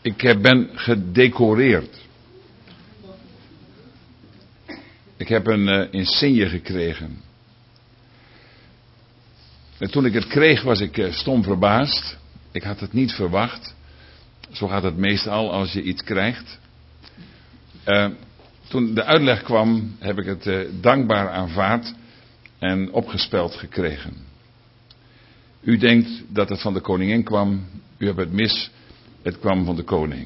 ben gedecoreerd. Ik heb een insigne gekregen. En toen ik het kreeg was ik stom verbaasd. Ik had het niet verwacht. Zo gaat het meestal als je iets krijgt. Toen de uitleg kwam heb ik het dankbaar aanvaard en opgespeld gekregen. U denkt dat het van de koningin kwam. U hebt het mis. Het kwam van de koning.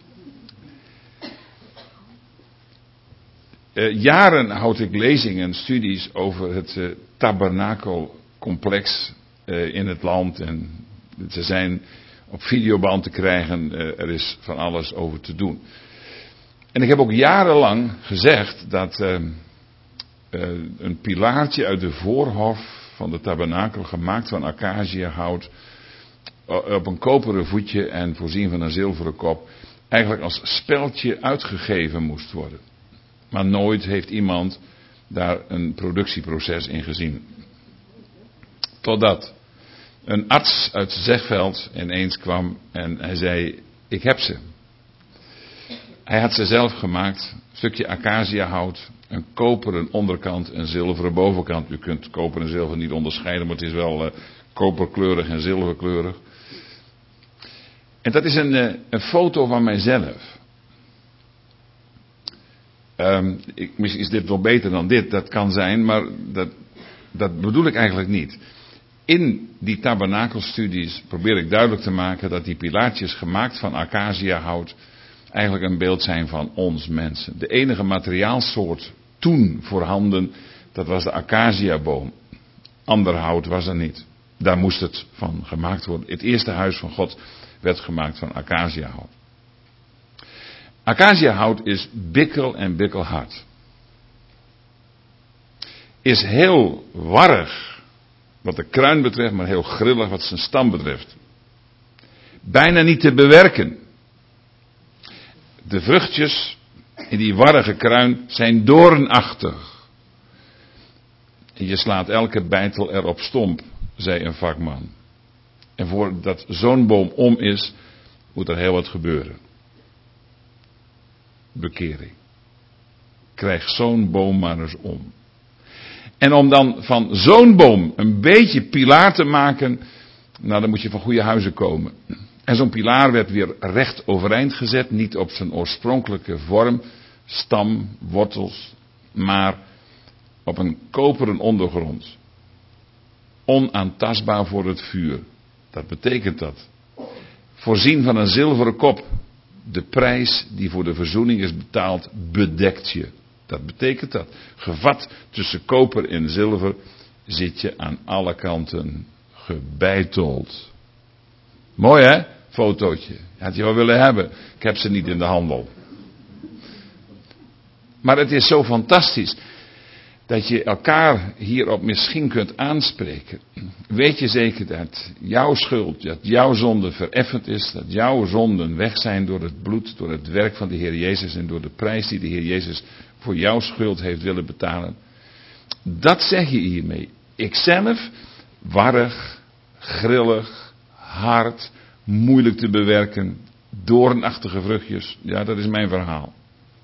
Jaren houd ik lezingen en studies over het tabernakelcomplex in het land. En ze zijn op videoband te krijgen. Er is van alles over te doen. En ik heb ook jarenlang gezegd dat een pilaartje uit de voorhof van de tabernakel, gemaakt van acaciahout, op een koperen voetje en voorzien van een zilveren kop, eigenlijk als speldje uitgegeven moest worden. Maar nooit heeft iemand daar een productieproces in gezien. Totdat een arts uit Zegveld ineens kwam en hij zei: ik heb ze. Hij had ze zelf gemaakt, een stukje acaciahout, een koperen onderkant, een zilveren bovenkant. U kunt koper en zilver niet onderscheiden, maar het is wel koperkleurig en zilverkleurig. En dat is een foto van mijzelf. Misschien is dit wel beter dan dit, dat kan zijn, maar dat bedoel ik eigenlijk niet. In die tabernakelstudies probeer ik duidelijk te maken dat die pilaartjes gemaakt van acaciahout eigenlijk een beeld zijn van ons mensen. De enige materiaalsoort toen voorhanden, dat was de acaciaboom. Ander hout was er niet. Daar moest het van gemaakt worden. Het eerste huis van God werd gemaakt van acaciahout. Acaciahout is bikkel en bikkelhard. Is heel warrig wat de kruin betreft, maar heel grillig wat zijn stam betreft. Bijna niet te bewerken. De vruchtjes in die warrige kruin zijn doornachtig. En je slaat elke beitel erop stomp, zei een vakman. En voordat zo'n boom om is, moet er heel wat gebeuren. Bekering. Krijg zo'n boom maar eens om. En om dan van zo'n boom een beetje pilaar te maken, nou dan moet je van goede huizen komen. En zo'n pilaar werd weer recht overeind gezet, niet op zijn oorspronkelijke vorm, stam, wortels, maar op een koperen ondergrond. Onaantastbaar voor het vuur. Dat betekent dat. Voorzien van een zilveren kop. De prijs die voor de verzoening is betaald, bedekt je. Dat betekent dat. Gevat tussen koper en zilver zit je aan alle kanten gebeiteld. Mooi hè? Fotootje. Had je wel willen hebben. Ik heb ze niet in de handel. Maar het is zo fantastisch dat je elkaar hierop misschien kunt aanspreken. Weet je zeker dat jouw schuld, dat jouw zonde vereffend is, dat jouw zonden weg zijn door het bloed, door het werk van de Heer Jezus en door de prijs die de Heer Jezus voor jouw schuld heeft willen betalen. Dat zeg je hiermee. Ikzelf, warrig, grillig, hard, moeilijk te bewerken, doornachtige vruchtjes, ja, dat is mijn verhaal.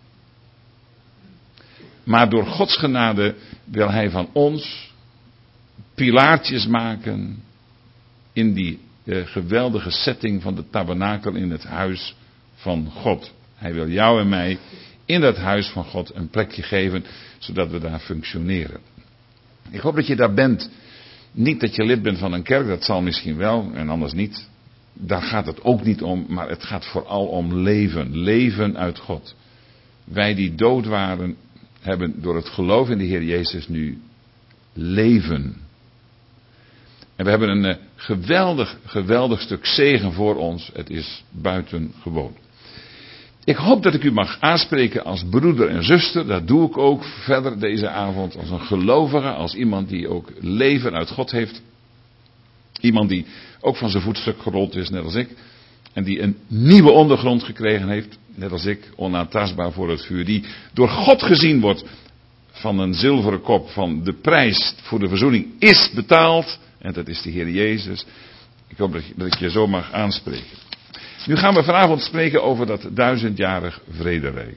Maar door Gods genade wil Hij van ons pilaartjes maken in die geweldige setting van de tabernakel in het huis van God. Hij wil jou en mij in dat huis van God een plekje geven, zodat we daar functioneren. Ik hoop dat je daar bent. Niet dat je lid bent van een kerk, dat zal misschien wel en anders niet. Daar gaat het ook niet om, maar het gaat vooral om leven. Leven uit God. Wij die dood waren, hebben door het geloof in de Heer Jezus nu leven. En we hebben een geweldig stuk zegen voor ons. Het is buitengewoon. Ik hoop dat ik u mag aanspreken als broeder en zuster. Dat doe ik ook verder deze avond als een gelovige. Als iemand die ook leven uit God heeft. Iemand die ook van zijn voetstuk gerold is, net als ik. En die een nieuwe ondergrond gekregen heeft, net als ik, onaantastbaar voor het vuur. Die door God gezien wordt van een zilveren kop, van de prijs voor de verzoening is betaald. En dat is de Heer Jezus. Ik hoop dat ik je zo mag aanspreken. Nu gaan we vanavond spreken over dat 1000-jarig vrederijk.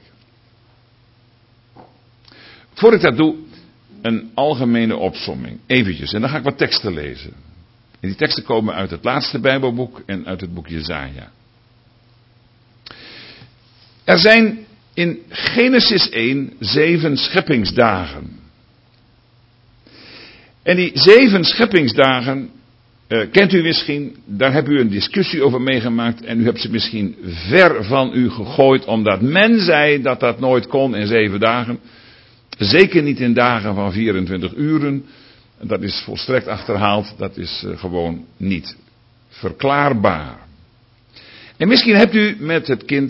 Voor ik dat doe, een algemene opsomming. Eventjes, en dan ga ik wat teksten lezen. En die teksten komen uit het laatste Bijbelboek en uit het boek Jesaja. Er zijn in Genesis 1 7 scheppingsdagen. En die 7 scheppingsdagen, kent u misschien, daar hebt u een discussie over meegemaakt en u hebt ze misschien ver van u gegooid, omdat men zei dat dat nooit kon in 7 dagen. Zeker niet in dagen van 24 uren. Dat is volstrekt achterhaald, dat is gewoon niet verklaarbaar. En misschien hebt u met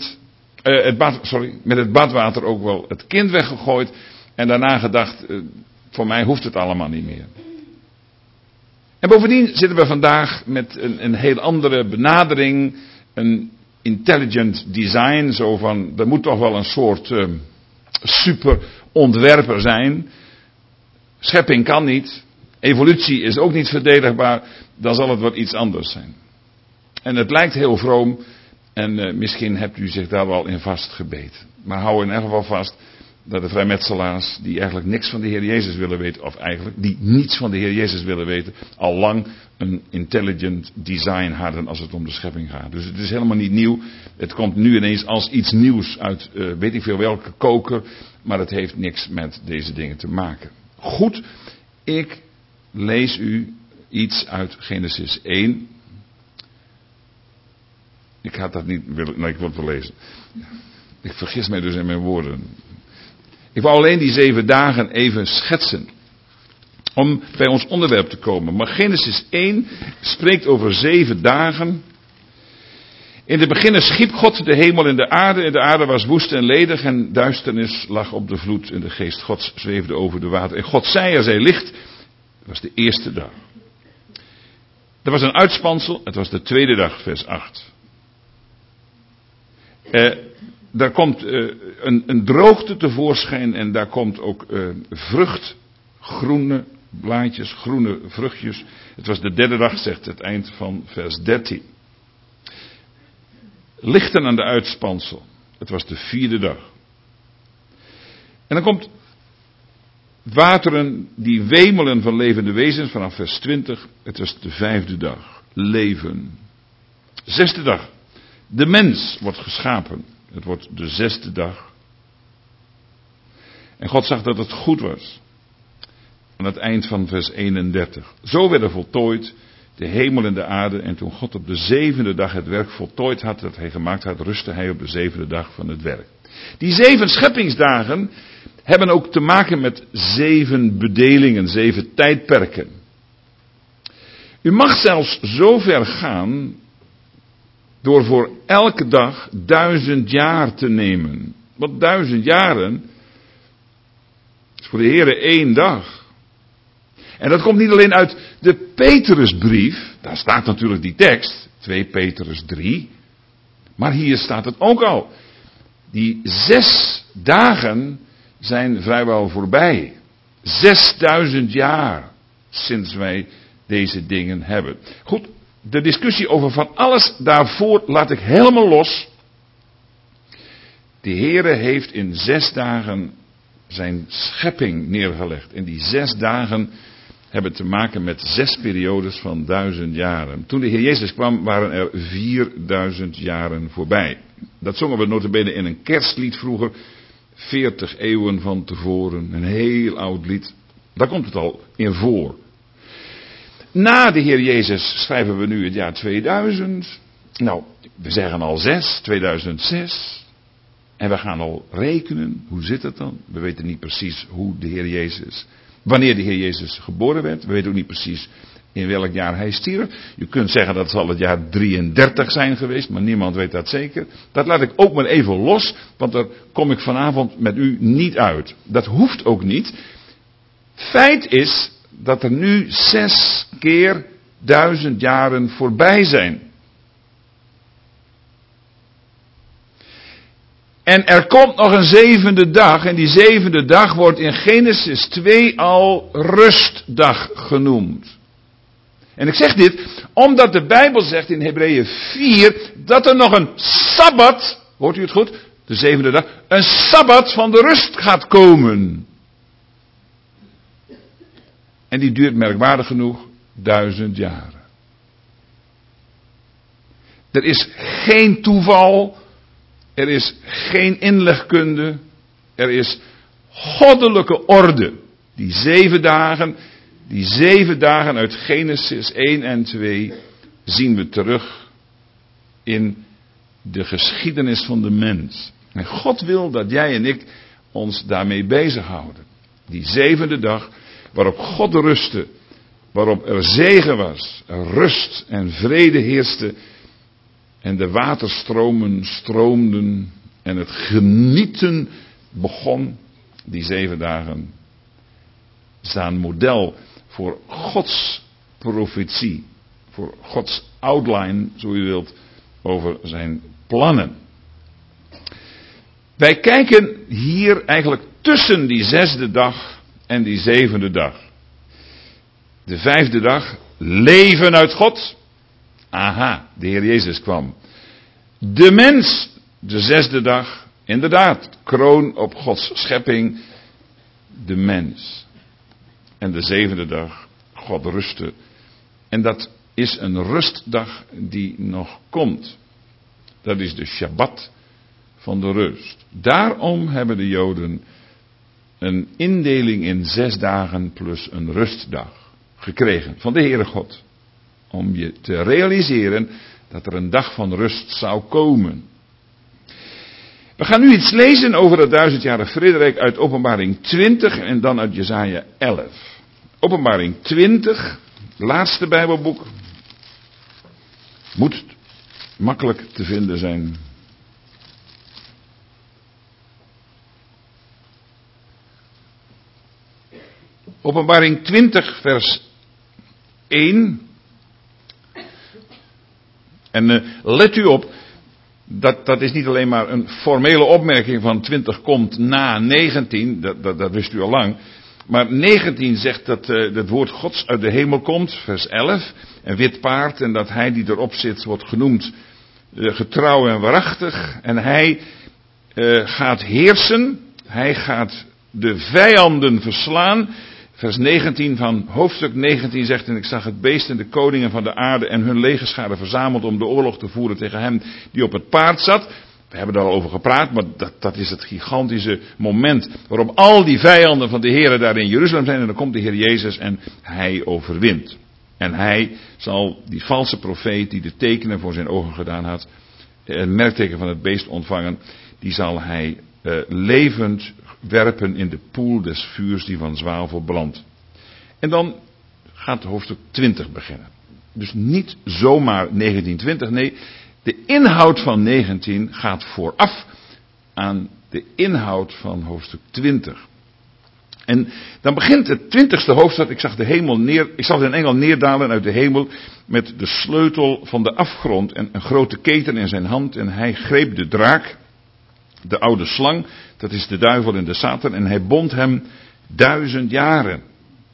met het badwater ook wel het kind weggegooid en daarna gedacht, voor mij hoeft het allemaal niet meer. En bovendien zitten we vandaag met een heel andere benadering, een intelligent design, zo van, er moet toch wel een soort super ontwerper zijn. Schepping kan niet, evolutie is ook niet verdedigbaar, dan zal het wat iets anders zijn. En het lijkt heel vroom en misschien hebt u zich daar wel in vastgebeten. Maar hou in ieder geval vast dat de vrijmetselaars, die eigenlijk niks van de Heer Jezus willen weten, of eigenlijk die niets van de Heer Jezus willen weten, al lang een intelligent design hadden als het om de schepping gaat. Dus het is helemaal niet nieuw. Het komt nu ineens als iets nieuws uit weet ik veel welke koker, maar het heeft niks met deze dingen te maken. Goed, ik lees u iets uit Genesis 1. Ik had dat niet willen, nee, ik wil het wel lezen. Ik vergis mij dus in mijn woorden. Ik wou alleen die 7 dagen even schetsen. Om bij ons onderwerp te komen. Maar Genesis 1 spreekt over 7 dagen. In het begin schiep God de hemel en de aarde. En de aarde was woest en ledig. En duisternis lag op de vloed. En de geest Gods zweefde over de water. En God zei, er zij licht. Het was de eerste dag. Er was een uitspansel. Het was de tweede dag, vers 8. Daar komt een droogte tevoorschijn en daar komt ook vrucht, groene blaadjes, groene vruchtjes. Het was de derde dag, zegt het eind van vers 13. Lichten aan de uitspansel. Het was de 4e dag. En dan komt wateren die wemelen van levende wezens vanaf vers 20. Het was de 5e dag. Leven. 6e dag. De mens wordt geschapen. Het wordt de 6e dag. En God zag dat het goed was. Aan het eind van vers 31. Zo werden voltooid de hemel en de aarde. En toen God op de 7e dag het werk voltooid had, dat hij gemaakt had, rustte hij op de 7e dag van het werk. Die 7 scheppingsdagen hebben ook te maken met 7 bedelingen, 7 tijdperken. U mag zelfs zo ver gaan door voor elke dag 1000 jaar te nemen. Want 1000 jaren is voor de Heere 1 dag. En dat komt niet alleen uit de Petrusbrief. Daar staat natuurlijk die tekst. 2 Petrus 3. Maar hier staat het ook al. Die 6 dagen zijn vrijwel voorbij. 6000 jaar sinds wij deze dingen hebben. Goed. De discussie over van alles daarvoor laat ik helemaal los. De Heere heeft in 6 dagen zijn schepping neergelegd. En die 6 dagen hebben te maken met 6 periodes van 1000 jaren. Toen de Heer Jezus kwam waren er 4000 jaren voorbij. Dat zongen we nota bene in een kerstlied vroeger. 40 eeuwen van tevoren. Een heel oud lied. Daar komt het al in voor. Na de Heer Jezus schrijven we nu het jaar 2000. Nou, we zeggen al 2006. En we gaan al rekenen. Hoe zit het dan? We weten niet precies hoe de Heer Jezus, wanneer de Heer Jezus geboren werd. We weten ook niet precies in welk jaar hij stierf. Je kunt zeggen dat het zal het jaar 33 zijn geweest, maar niemand weet dat zeker. Dat laat ik ook maar even los, want daar kom ik vanavond met u niet uit. Dat hoeft ook niet. Feit is dat er nu 6 keer 1000 jaren voorbij zijn. En er komt nog een 7e dag. En die 7e dag wordt in Genesis 2 al rustdag genoemd. En ik zeg dit omdat de Bijbel zegt in Hebreeën 4 dat er nog een Sabbat, hoort u het goed, de zevende dag, een Sabbat van de rust gaat komen. En die duurt merkwaardig genoeg 1000 jaren. Er is geen toeval, er is geen inlegkunde, er is goddelijke orde. Die 7 dagen uit Genesis 1 en 2 zien we terug in de geschiedenis van de mens. En God wil dat jij en ik ons daarmee bezighouden. Die 7e dag waarop God rustte, waarop er zegen was, er rust en vrede heerste en de waterstromen stroomden en het genieten begon. Die 7 dagen staan model voor Gods profetie, voor Gods outline, zo u wilt, over zijn plannen. Wij kijken hier eigenlijk tussen die 6e dag en die 7e dag. De 5e dag, leven uit God. Aha, de Heer Jezus kwam. De mens, de 6e dag, inderdaad, kroon op Gods schepping, de mens. En de 7e dag, God rustte. En dat is een rustdag die nog komt. Dat is de Shabbat van de rust. Daarom hebben de Joden een indeling in 6 dagen plus een rustdag gekregen van de Heere God. Om je te realiseren dat er een dag van rust zou komen. We gaan nu iets lezen over het 1000-jarig vrederijk uit Openbaring 20 en dan uit Jesaja 11. Openbaring 20, laatste Bijbelboek. Moet makkelijk te vinden zijn. Openbaring 20 vers 1. En let u op, dat is niet alleen maar een formele opmerking van 20 komt na 19, dat wist u al lang. Maar 19 zegt dat het woord Gods uit de hemel komt, vers 11. Een wit paard en dat hij die erop zit wordt genoemd getrouw en waarachtig. En hij gaat heersen, hij gaat de vijanden verslaan. Vers 19 van hoofdstuk 19 zegt, en ik zag het beest en de koningen van de aarde en hun legerscharen verzameld om de oorlog te voeren tegen hem die op het paard zat. We hebben daar al over gepraat, maar dat is het gigantische moment waarop al die vijanden van de Heer daar in Jeruzalem zijn. En dan komt de Heer Jezus en hij overwint. En hij zal die valse profeet die de tekenen voor zijn ogen gedaan had, een merkteken van het beest ontvangen, die zal hij levend werpen in de poel des vuurs die van zwavel brandt. En dan gaat hoofdstuk 20 beginnen. Dus niet zomaar 1920, nee, de inhoud van 19 gaat vooraf aan de inhoud van hoofdstuk 20. En dan begint het 20ste hoofdstuk, ik zag een engel neerdalen uit de hemel met de sleutel van de afgrond en een grote keten in zijn hand en hij greep de draak, de oude slang, dat is de duivel en de Satan, en hij bond hem 1000 jaren.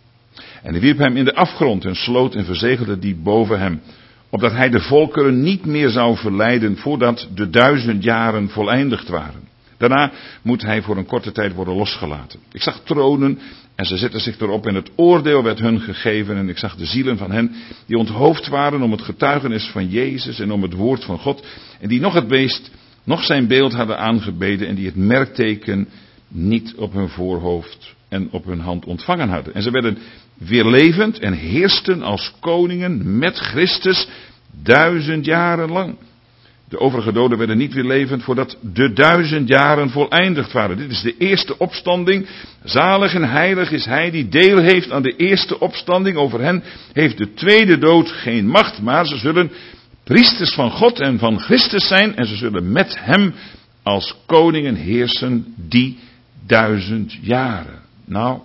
En hij wierp hem in de afgrond en sloot en verzegelde die boven hem, opdat hij de volkeren niet meer zou verleiden voordat de 1000 jaren voleindigd waren. Daarna moet hij voor een korte tijd worden losgelaten. Ik zag tronen en ze zetten zich erop en het oordeel werd hun gegeven. En ik zag de zielen van hen die onthoofd waren om het getuigenis van Jezus en om het woord van God. En die nog het beest, nog zijn beeld hadden aangebeden en die het merkteken niet op hun voorhoofd en op hun hand ontvangen hadden. En ze werden weer levend en heersten als koningen met Christus 1000 jaren lang. De overige doden werden niet weer levend voordat de 1000 jaren voleindigd waren. Dit is de eerste opstanding. Zalig en heilig is hij die deel heeft aan de eerste opstanding. Over hen heeft de tweede dood geen macht, maar ze zullen priesters van God en van Christus zijn. En ze zullen met hem als koningen heersen die 1000 jaren. Nou,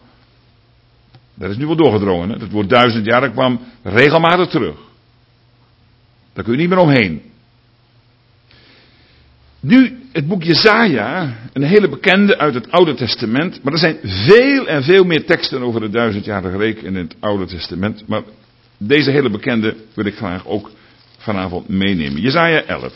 dat is nu wel doorgedrongen. Hè? Dat woord 1000 jaar, dat kwam regelmatig terug. Daar kun je niet meer omheen. Nu, het boek Jesaja, een hele bekende uit het Oude Testament. Maar er zijn veel en veel meer teksten over de 1000-jarige reek in het Oude Testament. Maar Deze hele bekende wil ik graag ook vanavond meenemen. Jesaja 11.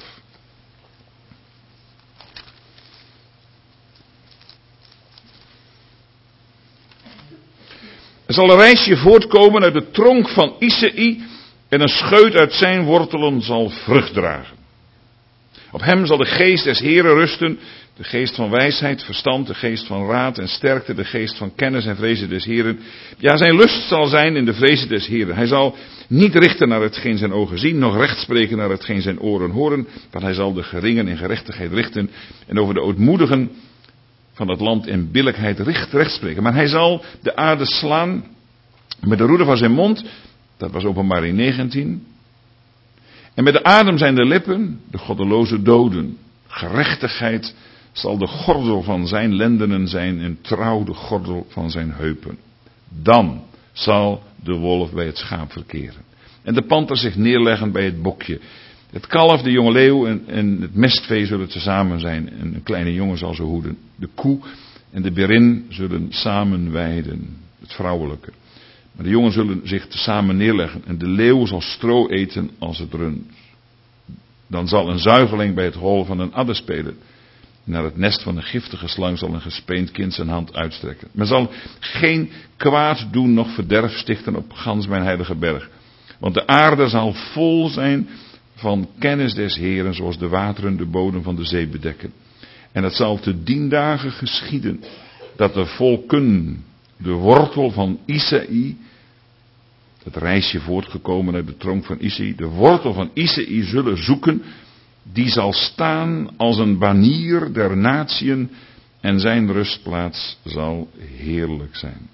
Er zal een rijsje voortkomen uit de tronk van Isaï en een scheut uit zijn wortelen zal vrucht dragen. Op hem zal de geest des Heren rusten, de geest van wijsheid, verstand, de geest van raad en sterkte, de geest van kennis en vrezen des Heren. Ja, zijn lust zal zijn in de vrezen des Heren. Hij zal niet richten naar hetgeen zijn ogen zien, noch recht spreken naar hetgeen zijn oren horen, want hij zal de geringen in gerechtigheid richten en over de ootmoedigen van het land in billijkheid recht spreken. Maar hij zal de aarde slaan met de roede van zijn mond, dat was Openbaring 19. En met de adem zijn de lippen, de goddeloze doden. Gerechtigheid zal de gordel van zijn lendenen zijn en trouw de gordel van zijn heupen. Dan zal de wolf bij het schaap verkeren. En de panter zich neerleggen bij het bokje. Het kalf, de jonge leeuw en het mestvee zullen tezamen zijn. En een kleine jongen zal ze hoeden. De koe en de berin zullen samen weiden. Het vrouwelijke. Maar de jongen zullen zich tezamen neerleggen. En de leeuw zal stro eten als het rund. Dan zal een zuigeling bij het hol van een adder spelen. Naar het nest van een giftige slang zal een gespeend kind zijn hand uitstrekken. Men zal geen kwaad doen, noch verderf stichten op gans mijn heilige berg. Want de aarde zal vol zijn van kennis des Heren, zoals de wateren de bodem van de zee bedekken. En het zal te 10 dagen geschieden, dat de volken de wortel van Isaï, het rijsje voortgekomen uit de tronk van Isaï, de wortel van Isaï zullen zoeken, die zal staan als een banier der natieën en zijn rustplaats zal heerlijk zijn.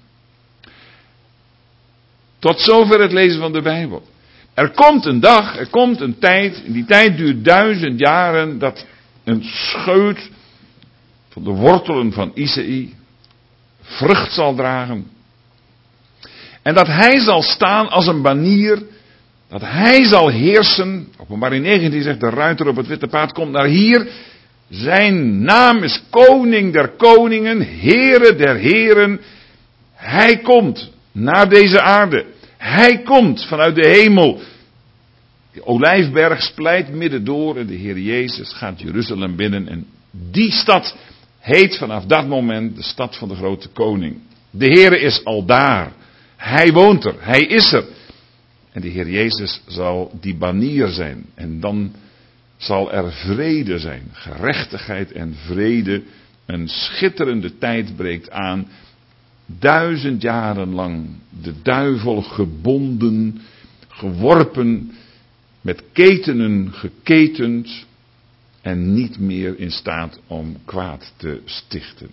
Tot zover het lezen van de Bijbel. Er komt een dag, er komt een tijd, en die tijd duurt 1000 jaren, dat een scheut van de wortelen van Isaï vrucht zal dragen. En dat hij zal staan als een banier, dat hij zal heersen. Openbaring 19 zegt, de ruiter op het witte paard komt naar hier. Zijn naam is koning der koningen, Heere der heren. Hij komt naar deze aarde. Hij komt vanuit de hemel. De olijfberg splijt midden door en de Heer Jezus gaat Jeruzalem binnen. En die stad heet vanaf dat moment de stad van de grote koning. De Heere is al daar. Hij woont er. Hij is er. En de Heer Jezus zal die banier zijn. En dan zal er vrede zijn. Gerechtigheid en vrede. Een schitterende tijd breekt aan. 1000 jaren lang de duivel gebonden, geworpen, met ketenen geketend en niet meer in staat om kwaad te stichten.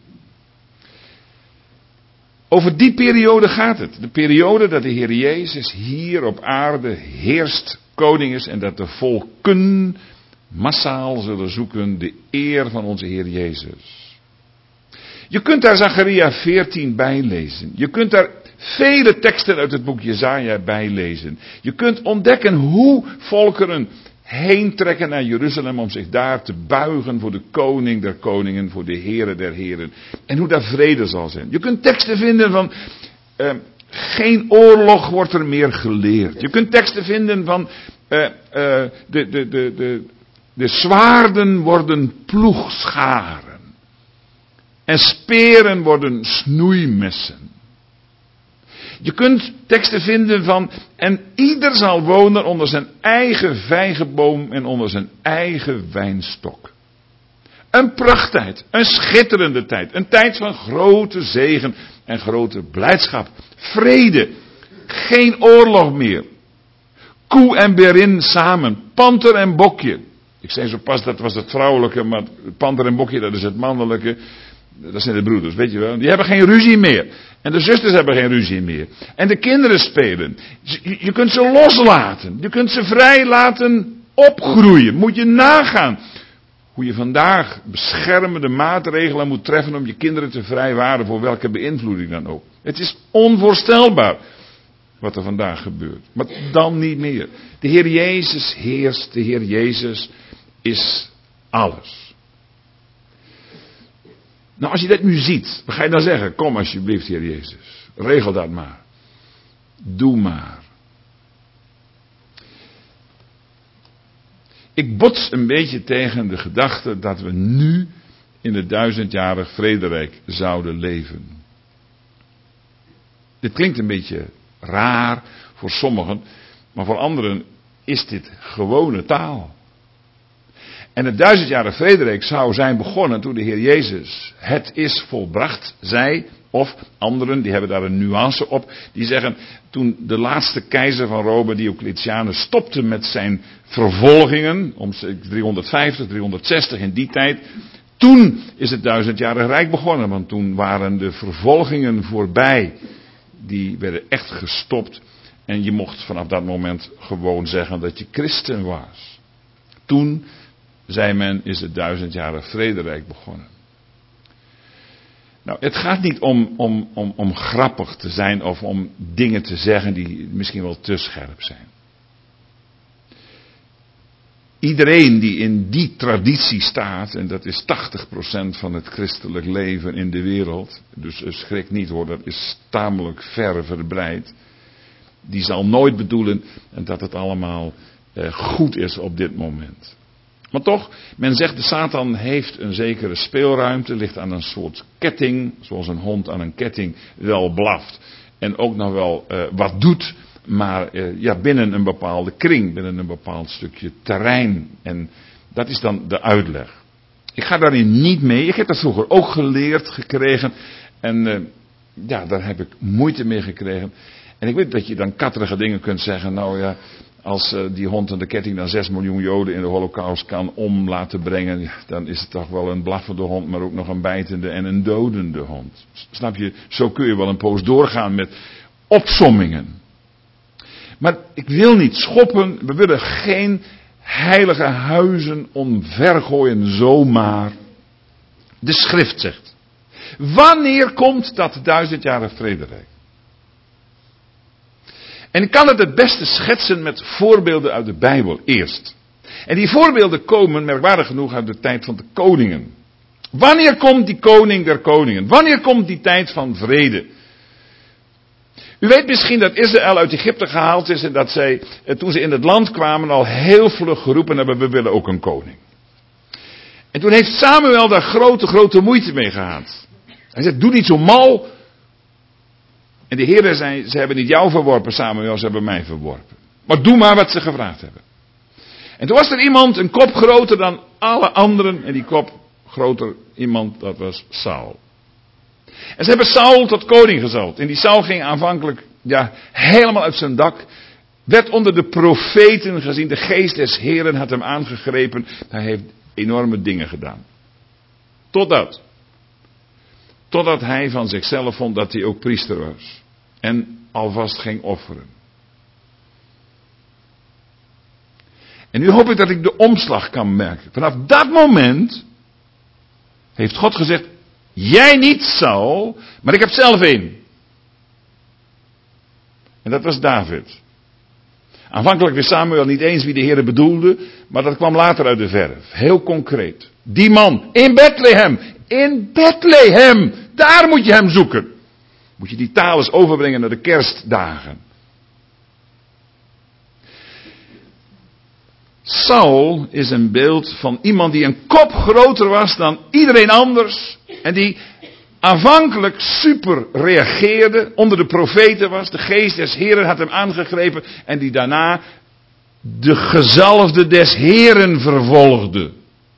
Over die periode gaat het. De periode dat de Heer Jezus hier op aarde heerst, koning is en dat de volken massaal zullen zoeken de eer van onze Heer Jezus. Je kunt daar Zacharia 14 bij lezen. Je kunt daar vele teksten uit het boek Jesaja bij lezen. Je kunt ontdekken hoe volkeren heen trekken naar Jeruzalem om zich daar te buigen voor de koning der koningen, voor de Heere der heren. En hoe daar vrede zal zijn. Je kunt teksten vinden van geen oorlog wordt er meer geleerd. Je kunt teksten vinden van de zwaarden worden ploegscharen. En speren worden snoeimessen. Je kunt teksten vinden van, en ieder zal wonen onder zijn eigen vijgenboom en onder zijn eigen wijnstok. Een prachttijd, een schitterende tijd, een tijd van grote zegen en grote blijdschap. Vrede, geen oorlog meer. Koe en berin samen, panter en bokje. Ik zei zo pas, dat was het vrouwelijke, maar panter en bokje, dat is het mannelijke. Dat zijn de broeders, weet je wel. Die hebben geen ruzie meer. En de zusters hebben geen ruzie meer. En de kinderen spelen. Je kunt ze loslaten. Je kunt ze vrij laten opgroeien. Moet je nagaan hoe je vandaag beschermende maatregelen moet treffen om je kinderen te vrijwaren voor welke beïnvloeding dan ook. Het is onvoorstelbaar wat er vandaag gebeurt. Maar dan niet meer. De Heer Jezus heerst. De Heer Jezus is alles. Nou, als je dat nu ziet, wat ga je dan zeggen? Kom alsjeblieft, Heer Jezus. Regel dat maar. Doe maar. Ik bots een beetje tegen de gedachte dat we nu in het 1000-jarig vrederijk zouden leven. Dit klinkt een beetje raar voor sommigen, maar voor anderen is dit gewone taal. En het 1000-jarig vrederijk zou zijn begonnen toen de Heer Jezus het is volbracht zei. Of anderen, die hebben daar een nuance op, die zeggen toen de laatste keizer van Rome, Diocletianus, stopte met zijn vervolgingen, om 350, 360 in die tijd. Toen is het 1000-jarig rijk begonnen, want toen waren de vervolgingen voorbij. Die werden echt gestopt en je mocht vanaf dat moment gewoon zeggen dat je christen was. Toen, zei men, is het 1000-jarig vrederijk begonnen. Nou, het gaat niet om grappig te zijn of om dingen te zeggen die misschien wel te scherp zijn. Iedereen die in die traditie staat, en dat is 80% van het christelijk leven in de wereld, dus schrik niet hoor, dat is tamelijk ver verbreid, die zal nooit bedoelen dat het allemaal goed is op dit moment. Maar toch, men zegt de Satan heeft een zekere speelruimte, ligt aan een soort ketting, zoals een hond aan een ketting wel blaft. En ook nog wel wat doet, maar binnen een bepaalde kring, binnen een bepaald stukje terrein. En dat is dan de uitleg. Ik ga daarin niet mee, ik heb dat vroeger ook geleerd gekregen. En daar heb ik moeite mee gekregen. En ik weet dat je dan katterige dingen kunt zeggen, nou ja, als die hond aan de ketting dan 6 miljoen Joden in de Holocaust kan om laten brengen, dan is het toch wel een blaffende hond, maar ook nog een bijtende en een dodende hond. Snap je? Zo kun je wel een poos doorgaan met opsommingen. Maar ik wil niet schoppen, we willen geen heilige huizen omvergooien zomaar. De schrift zegt, wanneer komt dat 1000-jarig vrederijk? En ik kan het beste schetsen met voorbeelden uit de Bijbel eerst. En die voorbeelden komen, merkwaardig genoeg, uit de tijd van de koningen. Wanneer komt die koning der koningen? Wanneer komt die tijd van vrede? U weet misschien dat Israël uit Egypte gehaald is en dat zij, toen ze in het land kwamen, al heel vlug geroepen hebben, we willen ook een koning. En toen heeft Samuel daar grote moeite mee gehad. Hij zei, doe niet zo mal. En de Heer zei, ze hebben niet jou verworpen, Samuel, ze hebben mij verworpen. Maar doe maar wat ze gevraagd hebben. En toen was er iemand, een kop groter dan alle anderen. En die kop groter iemand, dat was Saul. En ze hebben Saul tot koning gezalfd. En die Saul ging aanvankelijk helemaal uit zijn dak. Werd onder de profeten gezien. De geest des Heeren had hem aangegrepen. Hij heeft enorme dingen gedaan. Totdat hij van zichzelf vond dat hij ook priester was. En alvast ging offeren. En nu hoop ik dat ik de omslag kan merken. Vanaf dat moment heeft God gezegd, jij niet Saul, maar ik heb zelf één. En dat was David. Aanvankelijk wist Samuel niet eens wie de Heer bedoelde, maar dat kwam later uit de verf. Heel concreet. Die man, in Bethlehem, daar moet je hem zoeken. Moet je die taal eens overbrengen naar de kerstdagen. Saul is een beeld van iemand die een kop groter was dan iedereen anders. En die aanvankelijk super reageerde, onder de profeten was. De geest des Heren had hem aangegrepen. En die daarna de gezalfde des Heren vervolgde.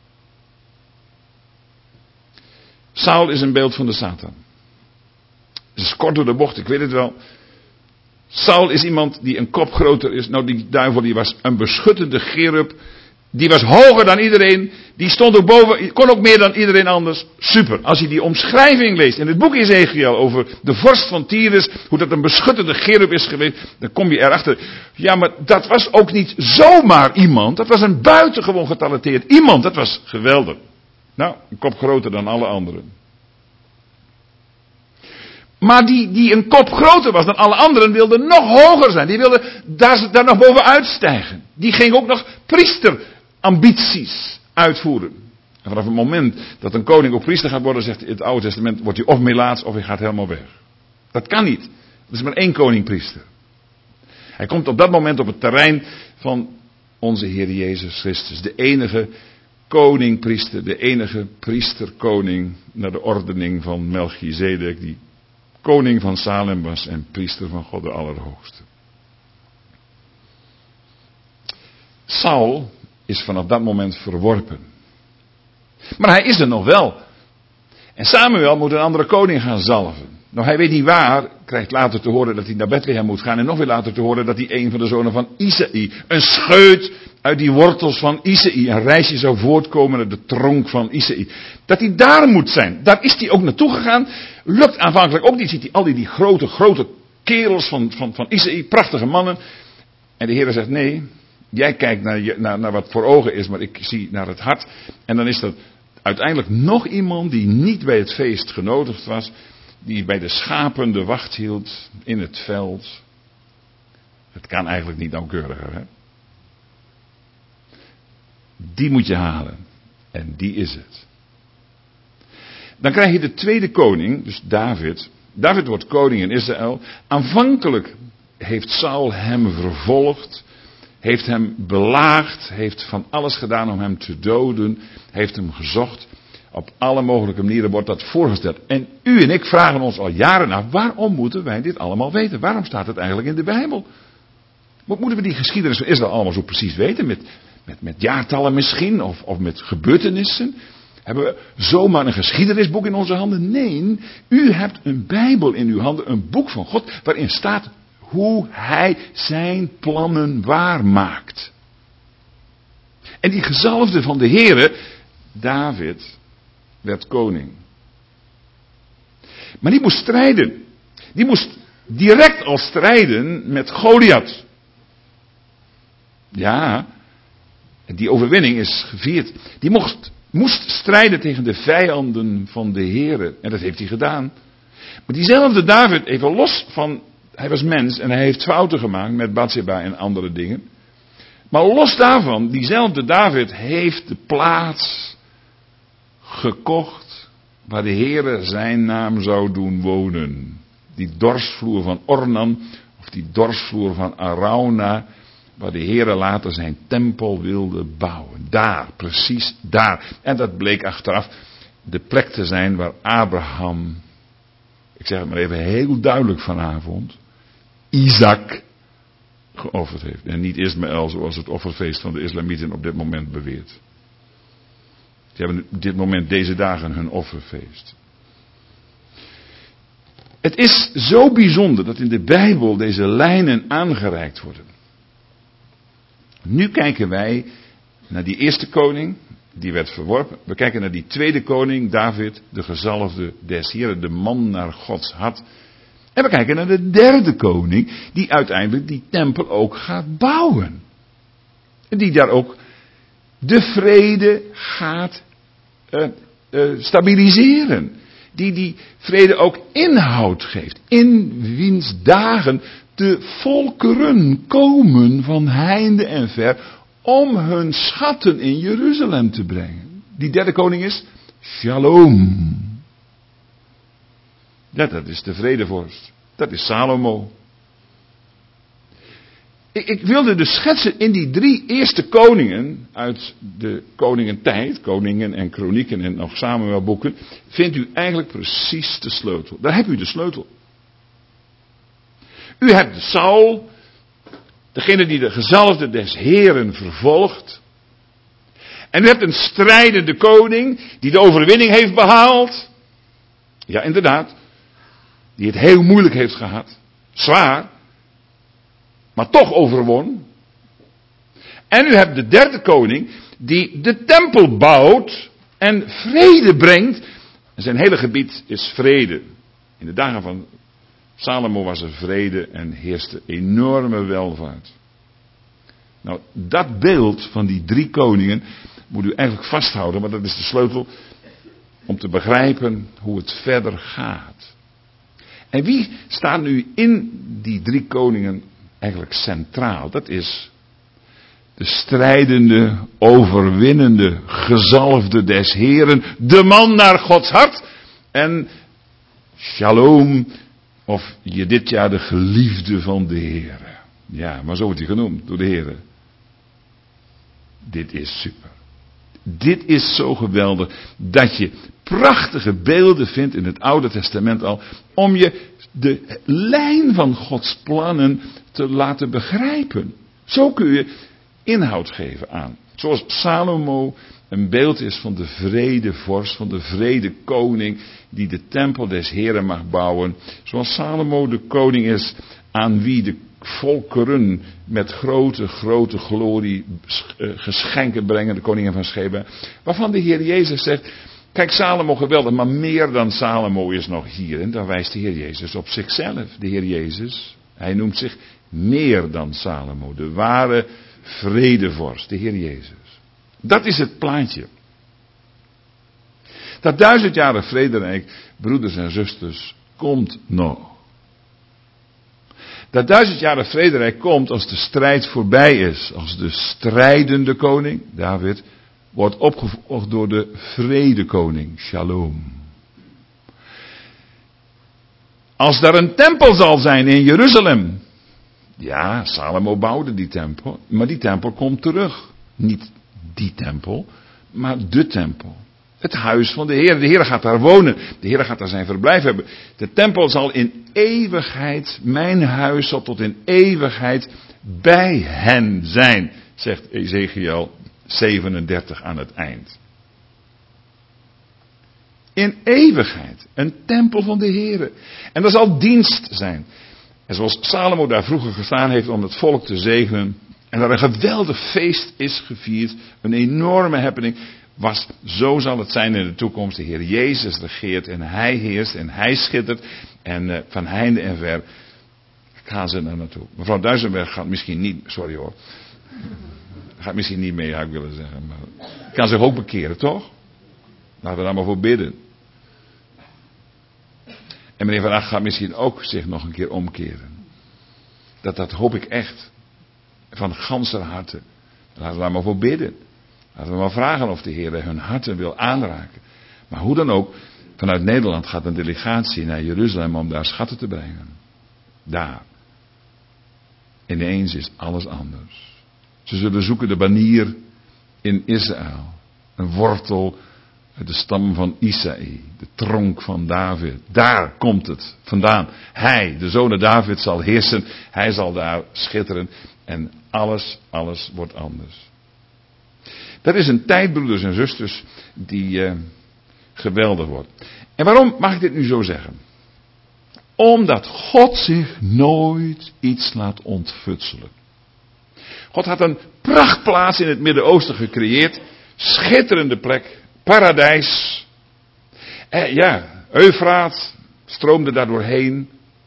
Saul is een beeld van de Satan. Het is kort door de bocht, ik weet het wel. Saul is iemand die een kop groter is. Nou, die duivel die was een beschuttende cherub. Die was hoger dan iedereen. Die stond ook boven, kon ook meer dan iedereen anders. Super. Als je die omschrijving leest in het boek Ezekiel over de vorst van Tyrus, hoe dat een beschuttende cherub is geweest, dan kom je erachter. Ja, maar dat was ook niet zomaar iemand. Dat was een buitengewoon getalenteerd iemand. Dat was geweldig. Nou, een kop groter dan alle anderen. Maar die een kop groter was dan alle anderen, wilde nog hoger zijn. Die wilde daar nog bovenuit stijgen. Die ging ook nog priesterambities uitvoeren. En vanaf het moment dat een koning ook priester gaat worden, zegt in het Oude Testament, wordt hij of melaats of hij gaat helemaal weg. Dat kan niet. Er is maar één koning priester. Hij komt op dat moment op het terrein van onze Heer Jezus Christus. De enige koning-priester, de enige priester-koning naar de ordening van Melchizedek, die koning van Salem was en priester van God de Allerhoogste. Saul is vanaf dat moment verworpen. Maar hij is er nog wel. En Samuel moet een andere koning gaan zalven. Nou, hij weet niet waar, krijgt later te horen dat hij naar Bethlehem moet gaan. En nog weer later te horen dat hij een van de zonen van Isaï, een scheut uit die wortels van Isaï, een reisje zou voortkomen uit de tronk van Isaï. Dat hij daar moet zijn. Daar is hij ook naartoe gegaan. Lukt aanvankelijk ook niet. Ziet hij al die grote kerels van Isaï, prachtige mannen. En de Heer zegt, nee, jij kijkt naar wat voor ogen is, maar ik zie naar het hart. En dan is dat uiteindelijk nog iemand die niet bij het feest genodigd was, die bij de schapen de wacht hield in het veld. Het kan eigenlijk niet nauwkeuriger, hè? Die moet je halen. En die is het. Dan krijg je de tweede koning, dus David. David wordt koning in Israël. Aanvankelijk heeft Saul hem vervolgd, heeft hem belaagd, heeft van alles gedaan om hem te doden, heeft hem gezocht. Op alle mogelijke manieren wordt dat voorgesteld. En u en ik vragen ons al jaren af, waarom moeten wij dit allemaal weten? Waarom staat het eigenlijk in de Bijbel? Moeten we die geschiedenis van Israël allemaal zo precies weten? Met jaartallen misschien, of met gebeurtenissen? Hebben we zomaar een geschiedenisboek in onze handen? Nee, u hebt een Bijbel in uw handen, een boek van God, waarin staat hoe hij zijn plannen waarmaakt. En die gezalfde van de Heere, David, werd koning. Maar die moest strijden. Die moest direct al strijden met Goliath. Ja, die overwinning is gevierd. Die moest strijden tegen de vijanden van de Heere. En dat heeft hij gedaan. Maar diezelfde David, even los van, hij was mens en hij heeft fouten gemaakt met Bathsheba en andere dingen. Maar los daarvan, diezelfde David heeft de plaats gekocht waar de Heere zijn naam zou doen wonen. Die dorsvloer van Ornan, of die dorsvloer van Arauna, waar de Heere later zijn tempel wilde bouwen. Daar, precies daar. En dat bleek achteraf de plek te zijn waar Abraham, ik zeg het maar even heel duidelijk vanavond, Isaac geofferd heeft. En niet Ismaël zoals het offerfeest van de islamieten op dit moment beweert. Ze hebben op dit moment deze dagen hun offerfeest. Het is zo bijzonder dat in de Bijbel deze lijnen aangereikt worden. Nu kijken wij naar die eerste koning, die werd verworpen. We kijken naar die tweede koning, David, de gezalfde des Heren, de man naar Gods hart. En we kijken naar de derde koning, die uiteindelijk die tempel ook gaat bouwen. En die daar ook de vrede gaat stabiliseren. Die vrede ook inhoud geeft. In wiens dagen de volkeren komen van heinde en ver om hun schatten in Jeruzalem te brengen. Die derde koning is Shalom. Ja, dat is de vredevorst. Dat is Salomo. Ik wilde dus schetsen in die drie eerste koningen uit de koningentijd, koningen en kronieken en nog Samuelboeken, vindt u eigenlijk precies de sleutel. Daar heb u de sleutel. U hebt Saul, degene die de gezalfde des Heren vervolgt. En u hebt een strijdende koning die de overwinning heeft behaald. Ja, inderdaad. Die het heel moeilijk heeft gehad. Zwaar. Maar toch overwon. En u hebt de derde koning die de tempel bouwt en vrede brengt. En zijn hele gebied is vrede. In de dagen van Salomo was er vrede en heerste enorme welvaart. Nou, dat beeld van die drie koningen moet u eigenlijk vasthouden, want dat is de sleutel om te begrijpen hoe het verder gaat. En wie staat nu in die drie koningen eigenlijk centraal? Dat is de strijdende, overwinnende, gezalfde des Heren, de man naar Gods hart. En Shalom, of Jedidja, de geliefde van de Heere. Ja, maar zo wordt hij genoemd door de Heere. dit is super. Dit is zo geweldig dat je prachtige beelden vindt in het Oude Testament al, om je de lijn van Gods plannen te laten begrijpen. Zo kun je inhoud geven aan. Zoals Salomo een beeld is van de vredevorst, van de vrede koning die de tempel des Heren mag bouwen. Zoals Salomo de koning is aan wie de volkeren met grote glorie geschenken brengen, de koningin van Sheba. Waarvan de Heer Jezus zegt, kijk, Salomo geweldig, maar meer dan Salomo is nog hier. En dan wijst de Heer Jezus op zichzelf. De Heer Jezus, hij noemt zich meer dan Salomo. De ware vredevorst, de Heer Jezus. Dat is het plaatje. Dat 1000-jarig vrederijk, broeders en zusters, komt nog. Dat 1000-jarig vrederijk komt als de strijd voorbij is. Als de strijdende koning, David, wordt opgevolgd door de vredekoning, Shalom. Als daar een tempel zal zijn in Jeruzalem. Ja, Salomo bouwde die tempel, maar die tempel komt terug. Niet die tempel, maar de tempel. Het huis van de Heer. De Heer gaat daar wonen. De Heer gaat daar zijn verblijf hebben. De tempel zal in eeuwigheid, mijn huis zal tot in eeuwigheid bij hen zijn, zegt Ezekiel 37 aan het eind. In eeuwigheid. Een tempel van de Heer. En dat zal dienst zijn. En zoals Salomo daar vroeger gestaan heeft om het volk te zegenen. En daar een geweldig feest is gevierd. Een enorme happening. Zo zal het zijn in de toekomst. De Heer Jezus regeert en Hij heerst en Hij schittert. En van heinde en ver gaan ze daar naartoe. Mevrouw Duisenberg gaat misschien niet, sorry hoor. Gaat misschien niet mee, had ik willen zeggen. Maar kan zich ook bekeren, toch? Laten we daar maar voor bidden. En meneer Van Acht gaat misschien ook zich nog een keer omkeren. Dat hoop ik echt. Van ganser harte. Laten we daar maar voor bidden. Laten we maar vragen of de Heer hun harten wil aanraken. Maar hoe dan ook, vanuit Nederland gaat een delegatie naar Jeruzalem om daar schatten te brengen. Daar. Ineens is alles anders. Ze zullen zoeken de banier in Israël. Een wortel uit de stam van Isaï. De tronk van David. Daar komt het vandaan. Hij, de zoon David, zal heersen. Hij zal daar schitteren. En alles wordt anders. Dat is een tijd, broeders en zusters, die geweldig wordt. En waarom mag ik dit nu zo zeggen? Omdat God zich nooit iets laat ontfutselen. God had een prachtplaats in het Midden-Oosten gecreëerd. Schitterende plek. Paradijs. Eufraat stroomde daar doorheen.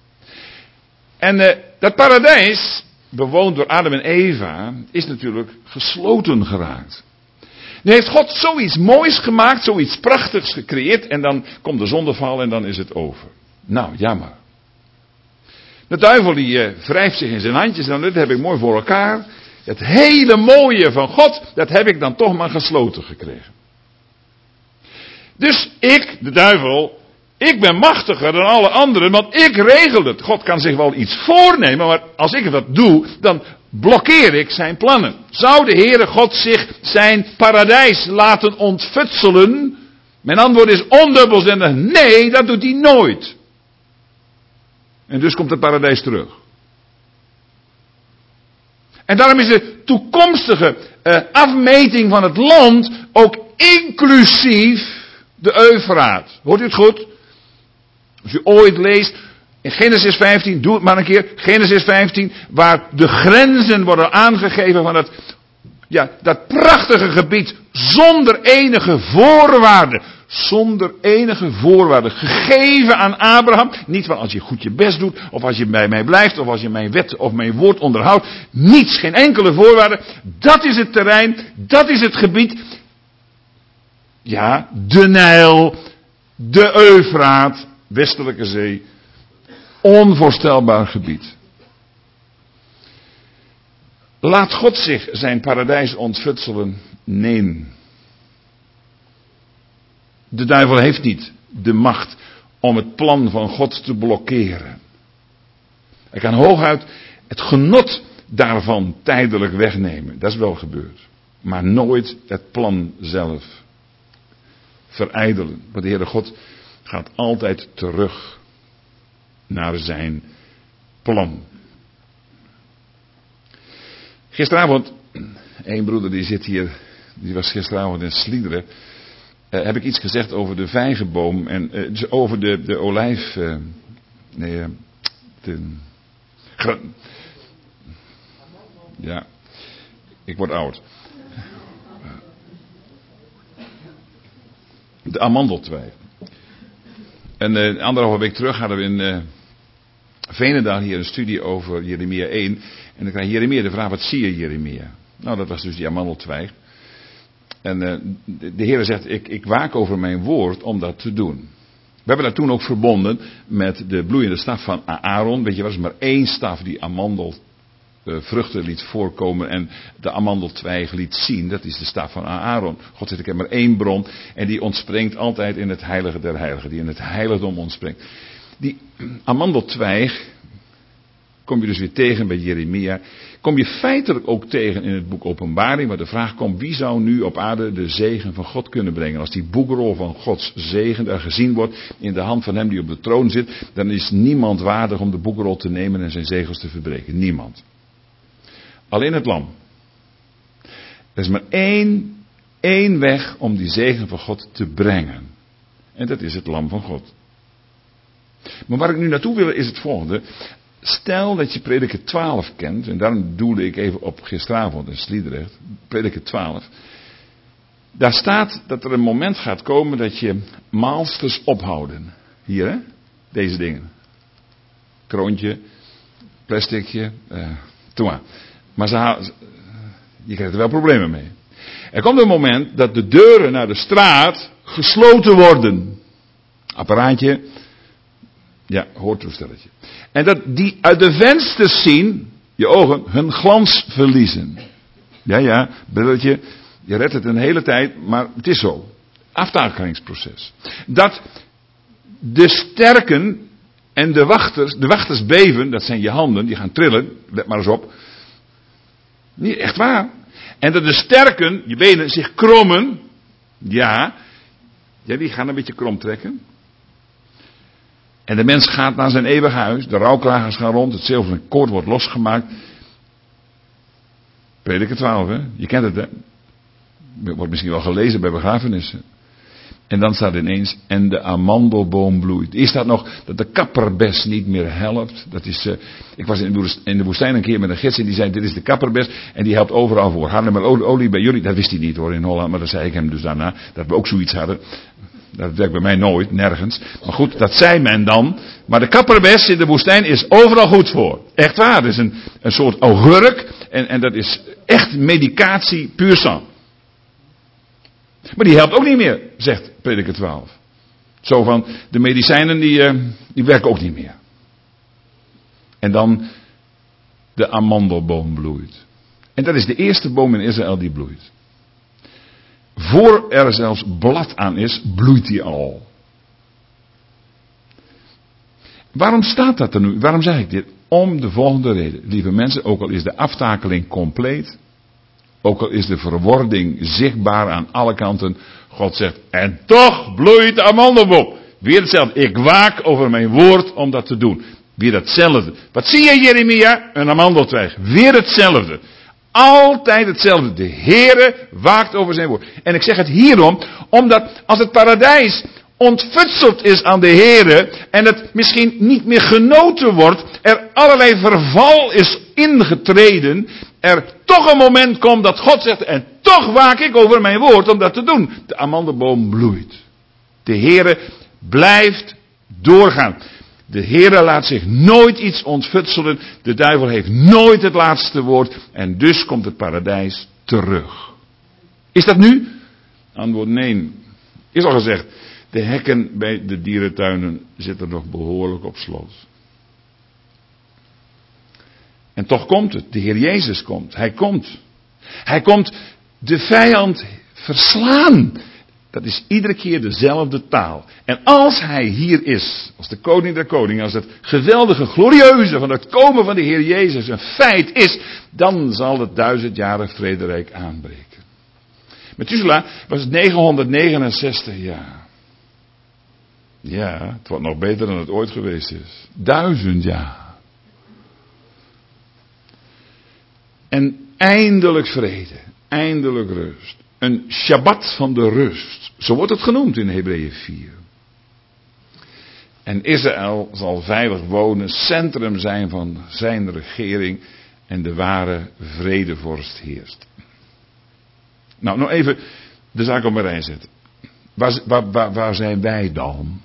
En dat paradijs, bewoond door Adam en Eva, is natuurlijk gesloten geraakt. Nu heeft God zoiets moois gemaakt, zoiets prachtigs gecreëerd en dan komt de zondeval en dan is het over. Nou, jammer. De duivel die wrijft zich in zijn handjes en dan, dit heb ik mooi voor elkaar. Het hele mooie van God, dat heb ik dan toch maar gesloten gekregen. Dus ik, de duivel, ik ben machtiger dan alle anderen, want ik regel het. God kan zich wel iets voornemen, maar als ik dat doe, dan blokkeer ik zijn plannen. Zou de Heere God zich zijn paradijs laten ontfutselen? Mijn antwoord is ondubbelzinnig, nee, dat doet hij nooit. En dus komt het paradijs terug. En daarom is de toekomstige afmeting van het land ook inclusief de Eufraat. Hoort u het goed? Als u ooit leest in Genesis 15, doe het maar een keer, Genesis 15, waar de grenzen worden aangegeven van dat prachtige gebied zonder enige voorwaarden. Zonder enige voorwaarden. Gegeven aan Abraham. Niet van als je goed je best doet. Of als je bij mij blijft. Of als je mijn wet of mijn woord onderhoudt. Niets. Geen enkele voorwaarde. Dat is het terrein. Dat is het gebied. Ja, de Nijl. De Eufraat. Westelijke Zee. Onvoorstelbaar gebied. Laat God zich zijn paradijs ontfutselen? Nee. De duivel heeft niet de macht om het plan van God te blokkeren. Hij kan hooguit het genot daarvan tijdelijk wegnemen. Dat is wel gebeurd. maar nooit het plan zelf verijdelen. Want de Heere God gaat altijd terug naar zijn plan. Gisteravond, een broeder die zit hier, die was gisteravond in Sliederen. Heb ik iets gezegd over de vijgenboom en dus over de olijf. Ja, ik word oud. De amandeltwijg. En 1,5 week terug hadden we in Veenendaal hier een studie over Jeremia 1. En dan krijg Jeremia de vraag: wat zie je, Jeremia? Nou, dat was dus die amandeltwijg. En de Heer zegt: ik waak over mijn woord om dat te doen. We hebben dat toen ook verbonden met de bloeiende staf van Aaron. Weet je, er was maar 1 staf die amandelvruchten liet voorkomen en de amandeltwijg liet zien. Dat is de staf van Aaron. God zegt: ik heb maar 1 bron en die ontspringt altijd in het heilige der heiligen. Die in het heiligdom ontspringt. Die amandeltwijg kom je dus weer tegen bij Jeremia. Kom je feitelijk ook tegen in het boek Openbaring, waar de vraag komt: wie zou nu op aarde de zegen van God kunnen brengen? Als die boekrol van Gods zegen daar gezien wordt in de hand van hem die op de troon zit, dan is niemand waardig om de boekrol te nemen en zijn zegels te verbreken. Niemand. Alleen het lam. Er is maar één weg om die zegen van God te brengen. En dat is het lam van God. Maar waar ik nu naartoe wil is het volgende. Stel dat je Prediker 12 kent, en daarom doelde ik even op gisteravond in Sliedrecht, Prediker 12. Daar staat dat er een moment gaat komen dat je maalsters ophouden. Hier hè, deze dingen. Kroontje, plasticje, doe maar. Maar je krijgt er wel problemen mee. Er komt een moment dat de deuren naar de straat gesloten worden. Apparaatje. Ja, hoortoestelletje. En dat die uit de vensters zien, je ogen, hun glans verliezen. Ja, brilletje, je redt het een hele tijd, maar het is zo. Aftakelingsproces. Dat de sterken en de wachters beven, dat zijn je handen, die gaan trillen, let maar eens op. Niet echt waar. En dat de sterken, je benen, zich krommen, ja, die gaan een beetje krom trekken. En de mens gaat naar zijn eeuwige huis. De rouwklagers gaan rond. Het zilveren koord wordt losgemaakt. Prediker 12, hè? Je kent het, hè? Wordt misschien wel gelezen bij begrafenissen. En dan staat ineens: en de amandelboom bloeit. Hier staat nog dat de kapperbes niet meer helpt. Dat is, ik was in de woestijn een keer met een gids en die zei: dit is de kapperbes en die helpt overal voor. Hadden we maar olie bij jullie? Dat wist hij niet hoor in Holland, maar dat zei ik hem dus daarna. Dat we ook zoiets hadden. Dat werkt bij mij nooit, nergens. Maar goed, dat zei men dan. Maar de kapperbes in de woestijn is overal goed voor. Echt waar, dat is een soort augurk. En dat is echt medicatie puur sang. Maar die helpt ook niet meer, zegt Prediker 12. Zo van, de medicijnen die werken ook niet meer. En dan de amandelboom bloeit. En dat is de eerste boom in Israël die bloeit. Voor er zelfs blad aan is, bloeit die al. Waarom staat dat er nu? Waarom zeg ik dit? Om de volgende reden. Lieve mensen, ook al is de aftakeling compleet, ook al is de verwording zichtbaar aan alle kanten, God zegt: en toch bloeit de amandelboom. Weer hetzelfde. Ik waak over mijn woord om dat te doen. Weer hetzelfde. Wat zie je, Jeremia? Een amandeltwijg. Weer hetzelfde. Altijd hetzelfde. De Heere waakt over zijn woord. En ik zeg het hierom, omdat als het paradijs ontfutseld is aan de Heere en het misschien niet meer genoten wordt, er allerlei verval is ingetreden, er toch een moment komt dat God zegt: en toch waak ik over mijn woord om dat te doen. De amandelboom bloeit. De Heere blijft doorgaan. De Heere laat zich nooit iets ontfutselen. De duivel heeft nooit het laatste woord. En dus komt het paradijs terug. Is dat nu? Antwoord: nee. Is al gezegd. De hekken bij de dierentuinen zitten nog behoorlijk op slot. En toch komt het. De Heer Jezus komt. Hij komt. Hij komt de vijand verslaan. Dat is iedere keer dezelfde taal. En als hij hier is, als de koning der koningen, als het geweldige, glorieuze van het komen van de Heer Jezus een feit is, dan zal het 1000-jarig vrederijk aanbreken. Methuselah was 969 jaar. Ja, het wordt nog beter dan het ooit geweest is. 1000 jaar. En eindelijk vrede, eindelijk rust. Een Shabbat van de rust. Zo wordt het genoemd in Hebreeën 4. En Israël zal veilig wonen, centrum zijn van zijn regering en de ware vredevorst heerst. Nou, nog even de zaak op een rij zetten. Waar zijn wij dan?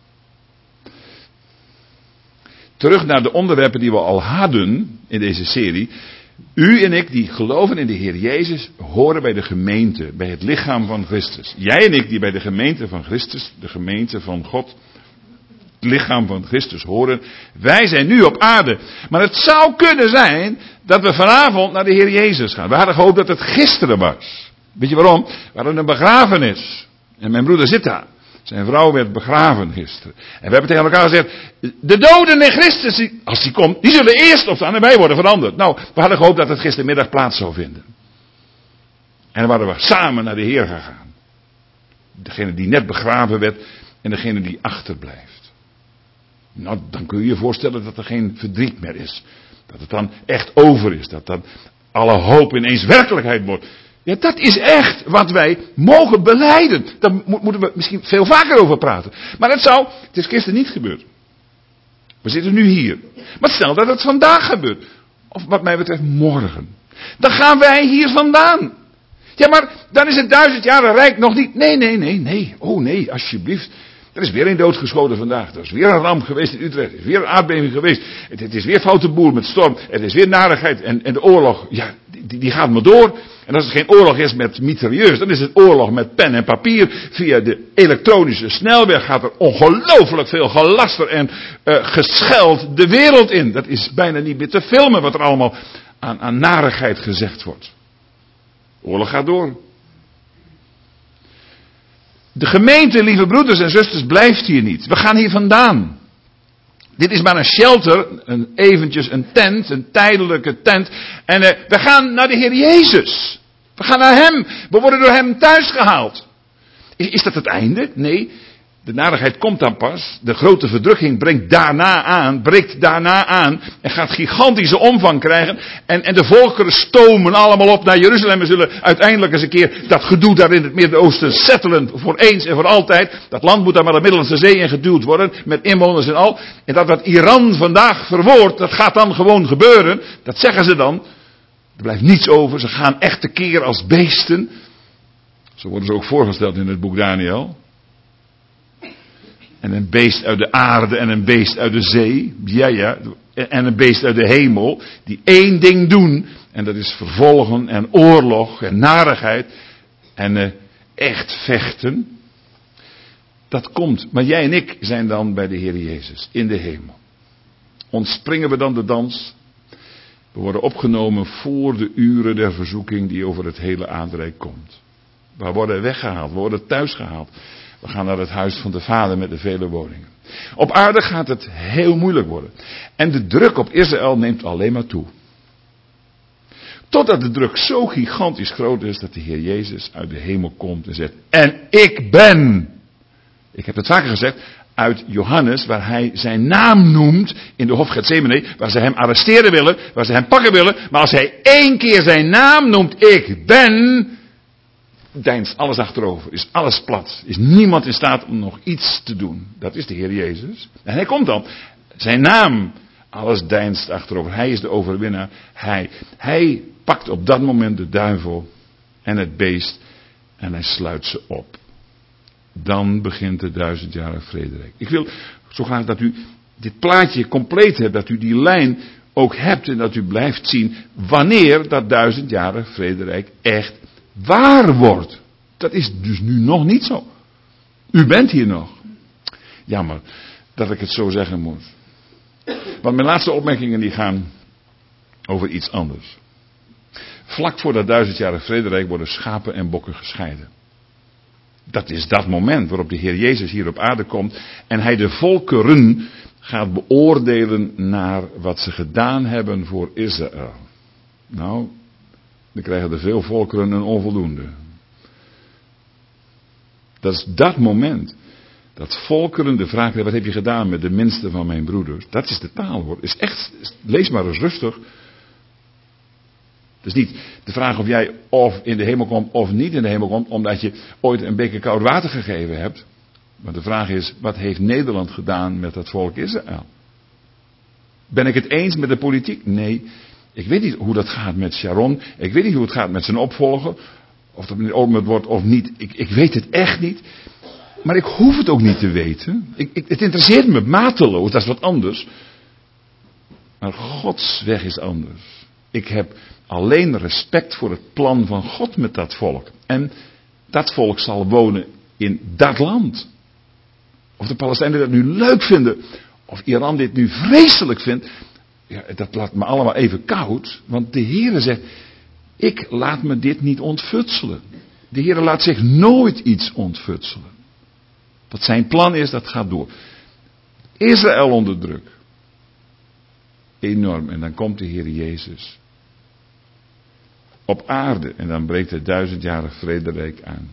Terug naar de onderwerpen die we al hadden in deze serie. U en ik die geloven in de Heer Jezus horen bij de gemeente, bij het lichaam van Christus. Jij en ik die bij de gemeente van Christus, de gemeente van God, het lichaam van Christus horen. Wij zijn nu op aarde. Maar het zou kunnen zijn dat we vanavond naar de Heer Jezus gaan. We hadden gehoopt dat het gisteren was. Weet je waarom? We hadden een begrafenis. En mijn broeder zit daar. Zijn vrouw werd begraven gisteren. En we hebben tegen elkaar gezegd, de doden in Christus, als die komt, die zullen eerst opstaan en wij worden veranderd. Nou, we hadden gehoopt dat het gistermiddag plaats zou vinden. En dan waren we samen naar de Heer gegaan. Degene die net begraven werd en degene die achterblijft. Nou, dan kun je je voorstellen dat er geen verdriet meer is. Dat het dan echt over is. Dat dan alle hoop ineens werkelijkheid wordt. Ja, dat is echt wat wij mogen belijden. Daar moeten we misschien veel vaker over praten. Maar het is gisteren niet gebeurd. We zitten nu hier. Maar stel dat het vandaag gebeurt. Of wat mij betreft morgen. Dan gaan wij hier vandaan. Ja, maar dan is het 1000 jaren rijk nog niet. Nee. Oh nee, alsjeblieft. Er is weer een doodgeschoten vandaag. Er is weer een ramp geweest in Utrecht. Er is weer een aardbeving geweest. Het is weer foute boel met storm. Er is weer narigheid. En de oorlog, ja, die gaat maar door. En als het geen oorlog is met mitrailleurs, dan is het oorlog met pen en papier. Via de elektronische snelweg gaat er ongelooflijk veel gelaster en gescheld de wereld in. Dat is bijna niet meer te filmen wat er allemaal aan narigheid gezegd wordt. De oorlog gaat door. De gemeente, lieve broeders en zusters, blijft hier niet. We gaan hier vandaan. Dit is maar een shelter, eventjes een tent, een tijdelijke tent. En we gaan naar de Heer Jezus. We gaan naar Hem. We worden door Hem thuis gehaald. Is dat het einde? Nee. De narigheid komt dan pas. De grote verdrukking breekt daarna aan. En gaat gigantische omvang krijgen. En de volkeren stomen allemaal op naar Jeruzalem. We zullen uiteindelijk eens een keer dat gedoe daar in het Midden-Oosten settelen. Voor eens en voor altijd. Dat land moet daar maar de Middellandse Zee in geduwd worden. Met inwoners en al. En dat wat Iran vandaag verwoordt, dat gaat dan gewoon gebeuren. Dat zeggen ze dan. Er blijft niets over. Ze gaan echt tekeer als beesten. Zo worden ze ook voorgesteld in het boek Daniel. En een beest uit de aarde en een beest uit de zee. Ja. En een beest uit de hemel. Die één ding doen. En dat is vervolgen en oorlog en narigheid. En echt vechten. Dat komt. Maar jij en ik zijn dan bij de Heer Jezus. In de hemel. Ontspringen we dan de dans. We worden opgenomen voor de uren der verzoeking die over het hele aardrijk komt. We worden weggehaald. We worden thuisgehaald. We gaan naar het huis van de Vader met de vele woningen. Op aarde gaat het heel moeilijk worden. En de druk op Israël neemt alleen maar toe. Totdat de druk zo gigantisch groot is dat de Heer Jezus uit de hemel komt en zegt: en ik ben. Ik heb het vaker gezegd. Uit Johannes, waar hij zijn naam noemt in de Hof Getsemane, waar ze hem arresteren willen, waar ze hem pakken willen. Maar als hij 1 keer zijn naam noemt, ik ben, deinst alles achterover, is alles plat. Is niemand in staat om nog iets te doen. Dat is de Heer Jezus. En hij komt dan. Zijn naam, alles deinst achterover. Hij is de overwinnaar. Hij pakt op dat moment de duivel en het beest en hij sluit ze op. Dan begint de 1000-jarig vrederijk. Ik wil zo graag dat u dit plaatje compleet hebt, dat u die lijn ook hebt en dat u blijft zien wanneer dat 1000-jarig vrederijk echt waar wordt. Dat is dus nu nog niet zo. U bent hier nog. Jammer dat ik het zo zeggen moet. Want mijn laatste opmerkingen die gaan over iets anders. Vlak voor dat 1000-jarig vrederijk worden schapen en bokken gescheiden. Dat is dat moment waarop de Heer Jezus hier op aarde komt en hij de volkeren gaat beoordelen naar wat ze gedaan hebben voor Israël. Nou, dan krijgen er veel volkeren een onvoldoende. Dat is dat moment. Dat volkeren de vraag krijgen, wat heb je gedaan met de minste van mijn broeders? Dat is de taal hoor. Is echt, lees maar eens rustig. Het is niet de vraag of jij of in de hemel komt of niet in de hemel komt, omdat je ooit een beker koud water gegeven hebt. Maar de vraag is, wat heeft Nederland gedaan met het volk Israël? Ben ik het eens met de politiek? Nee. Ik weet niet hoe dat gaat met Sharon. Ik weet niet hoe het gaat met zijn opvolger. Of dat meneer Olmert wordt of niet. Ik weet het echt niet. Maar ik hoef het ook niet te weten. Het interesseert me mateloos. Dat is wat anders. Maar Gods weg is anders. Ik heb alleen respect voor het plan van God met dat volk. En dat volk zal wonen in dat land. Of de Palestijnen dat nu leuk vinden. Of Iran dit nu vreselijk vindt. Ja, dat laat me allemaal even koud. Want de Heere zegt, ik laat me dit niet ontfutselen. De Heere laat zich nooit iets ontfutselen. Wat zijn plan is, dat gaat door. Israël onder druk. Enorm. En dan komt de Heer Jezus. Op aarde. En dan breekt het 1000-jarig vrederijk aan.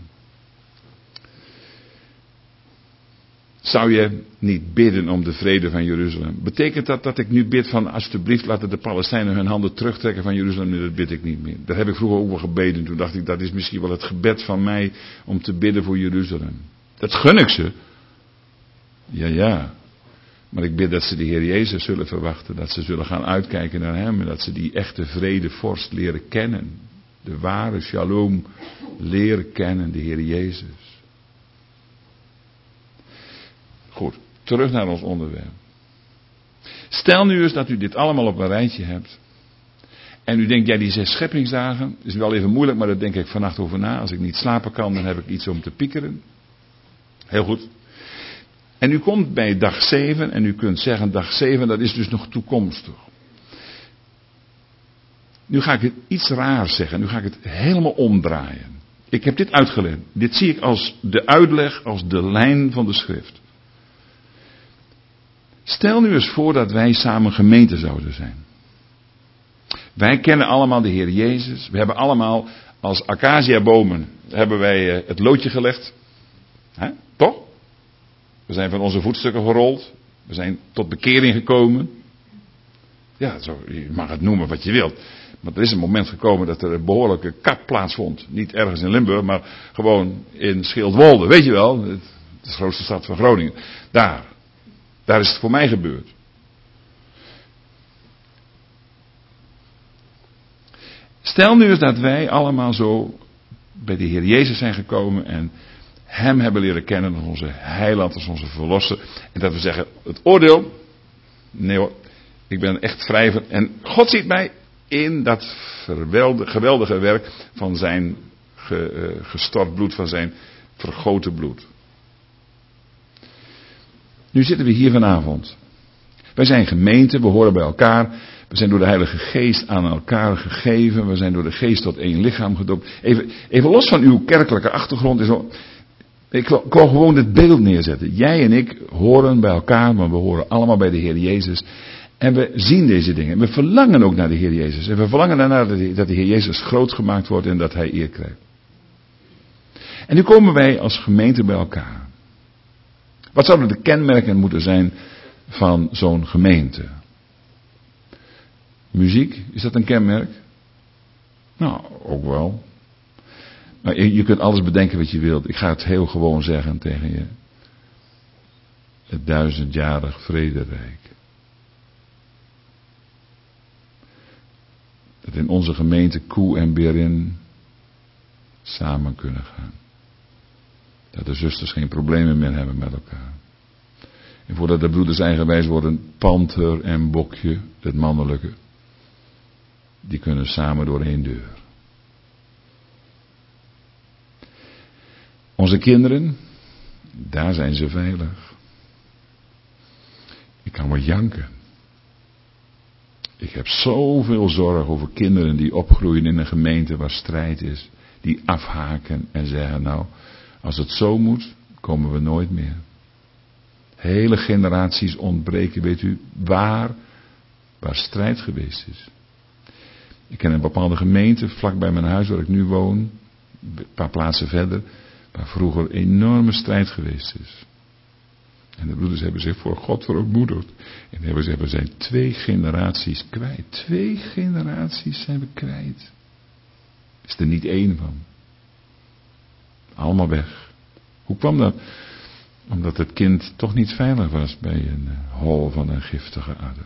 Zou je niet bidden om de vrede van Jeruzalem? Betekent dat dat ik nu bid van alsjeblieft laten de Palestijnen hun handen terugtrekken van Jeruzalem? Nee, dat bid ik niet meer. Daar heb ik vroeger ook wel gebeden. Toen dacht ik, dat is misschien wel het gebed van mij om te bidden voor Jeruzalem. Dat gun ik ze. Ja. Maar ik bid dat ze de Heer Jezus zullen verwachten. Dat ze zullen gaan uitkijken naar Hem. En dat ze die echte vredevorst leren kennen. De ware shalom leren kennen, de Heer Jezus. Goed, terug naar ons onderwerp. Stel nu eens dat u dit allemaal op een rijtje hebt. En u denkt, ja, die 6 scheppingsdagen is wel even moeilijk, maar daar denk ik vannacht over na. Als ik niet slapen kan, dan heb ik iets om te piekeren. Heel goed. En u komt bij dag 7 en u kunt zeggen, dag 7, dat is dus nog toekomstig. Nu ga ik het iets raars zeggen. Nu ga ik het helemaal omdraaien. Ik heb dit uitgelegd. Dit zie ik als de uitleg, als de lijn van de schrift. Stel nu eens voor dat wij samen gemeente zouden zijn. Wij kennen allemaal de Heer Jezus. We hebben allemaal als acaciabomen hebben wij het loodje gelegd. Toch? We zijn van onze voetstukken gerold. We zijn tot bekering gekomen. Ja, zo, je mag het noemen wat je wilt. Maar er is een moment gekomen dat er een behoorlijke kap plaatsvond. Niet ergens in Limburg, maar gewoon in Schildwolde. Weet je wel, de grootste stad van Groningen. Daar is het voor mij gebeurd. Stel nu eens dat wij allemaal zo bij de Heer Jezus zijn gekomen en Hem hebben leren kennen als onze heiland, als onze verlosser. En dat we zeggen, het oordeel, nee hoor, ik ben echt vrij van. En God ziet mij in dat geweldige werk van zijn gestort bloed, van zijn vergoten bloed. Nu zitten we hier vanavond. Wij zijn gemeente, we horen bij elkaar. We zijn door de Heilige Geest aan elkaar gegeven. We zijn door de Geest tot één lichaam gedoopt. Even los van uw kerkelijke achtergrond. Ik wil gewoon het beeld neerzetten. Jij en ik horen bij elkaar, maar we horen allemaal bij de Heer Jezus. En we zien deze dingen. We verlangen ook naar de Heer Jezus. En we verlangen daarna dat de Heer Jezus groot gemaakt wordt en dat Hij eer krijgt. En nu komen wij als gemeente bij elkaar. Wat zouden de kenmerken moeten zijn van zo'n gemeente? Muziek, is dat een kenmerk? Nou, ook wel. Maar je kunt alles bedenken wat je wilt. Ik ga het heel gewoon zeggen tegen je. Het 1000-jarig vrederijk. Dat in onze gemeente Koe en Berin samen kunnen gaan. Dat de zusters geen problemen meer hebben met elkaar. En voordat de broeders eigenwijs worden, panter en bokje, het mannelijke, die kunnen samen door één deur. Onze kinderen, daar zijn ze veilig. Ik kan maar janken. Ik heb zoveel zorg over kinderen die opgroeien in een gemeente waar strijd is. Die afhaken en zeggen, nou, als het zo moet, komen we nooit meer. Hele generaties ontbreken, weet u, waar strijd geweest is. Ik ken een bepaalde gemeente, vlak bij mijn huis waar ik nu woon, een paar plaatsen verder, waar vroeger enorme strijd geweest is. En de broeders hebben zich voor God verootmoedigd. En we zijn 2 generaties kwijt. 2 generaties zijn we kwijt. Is er niet 1 van. Allemaal weg. Hoe kwam dat? Omdat het kind toch niet veilig was bij een hol van een giftige adder.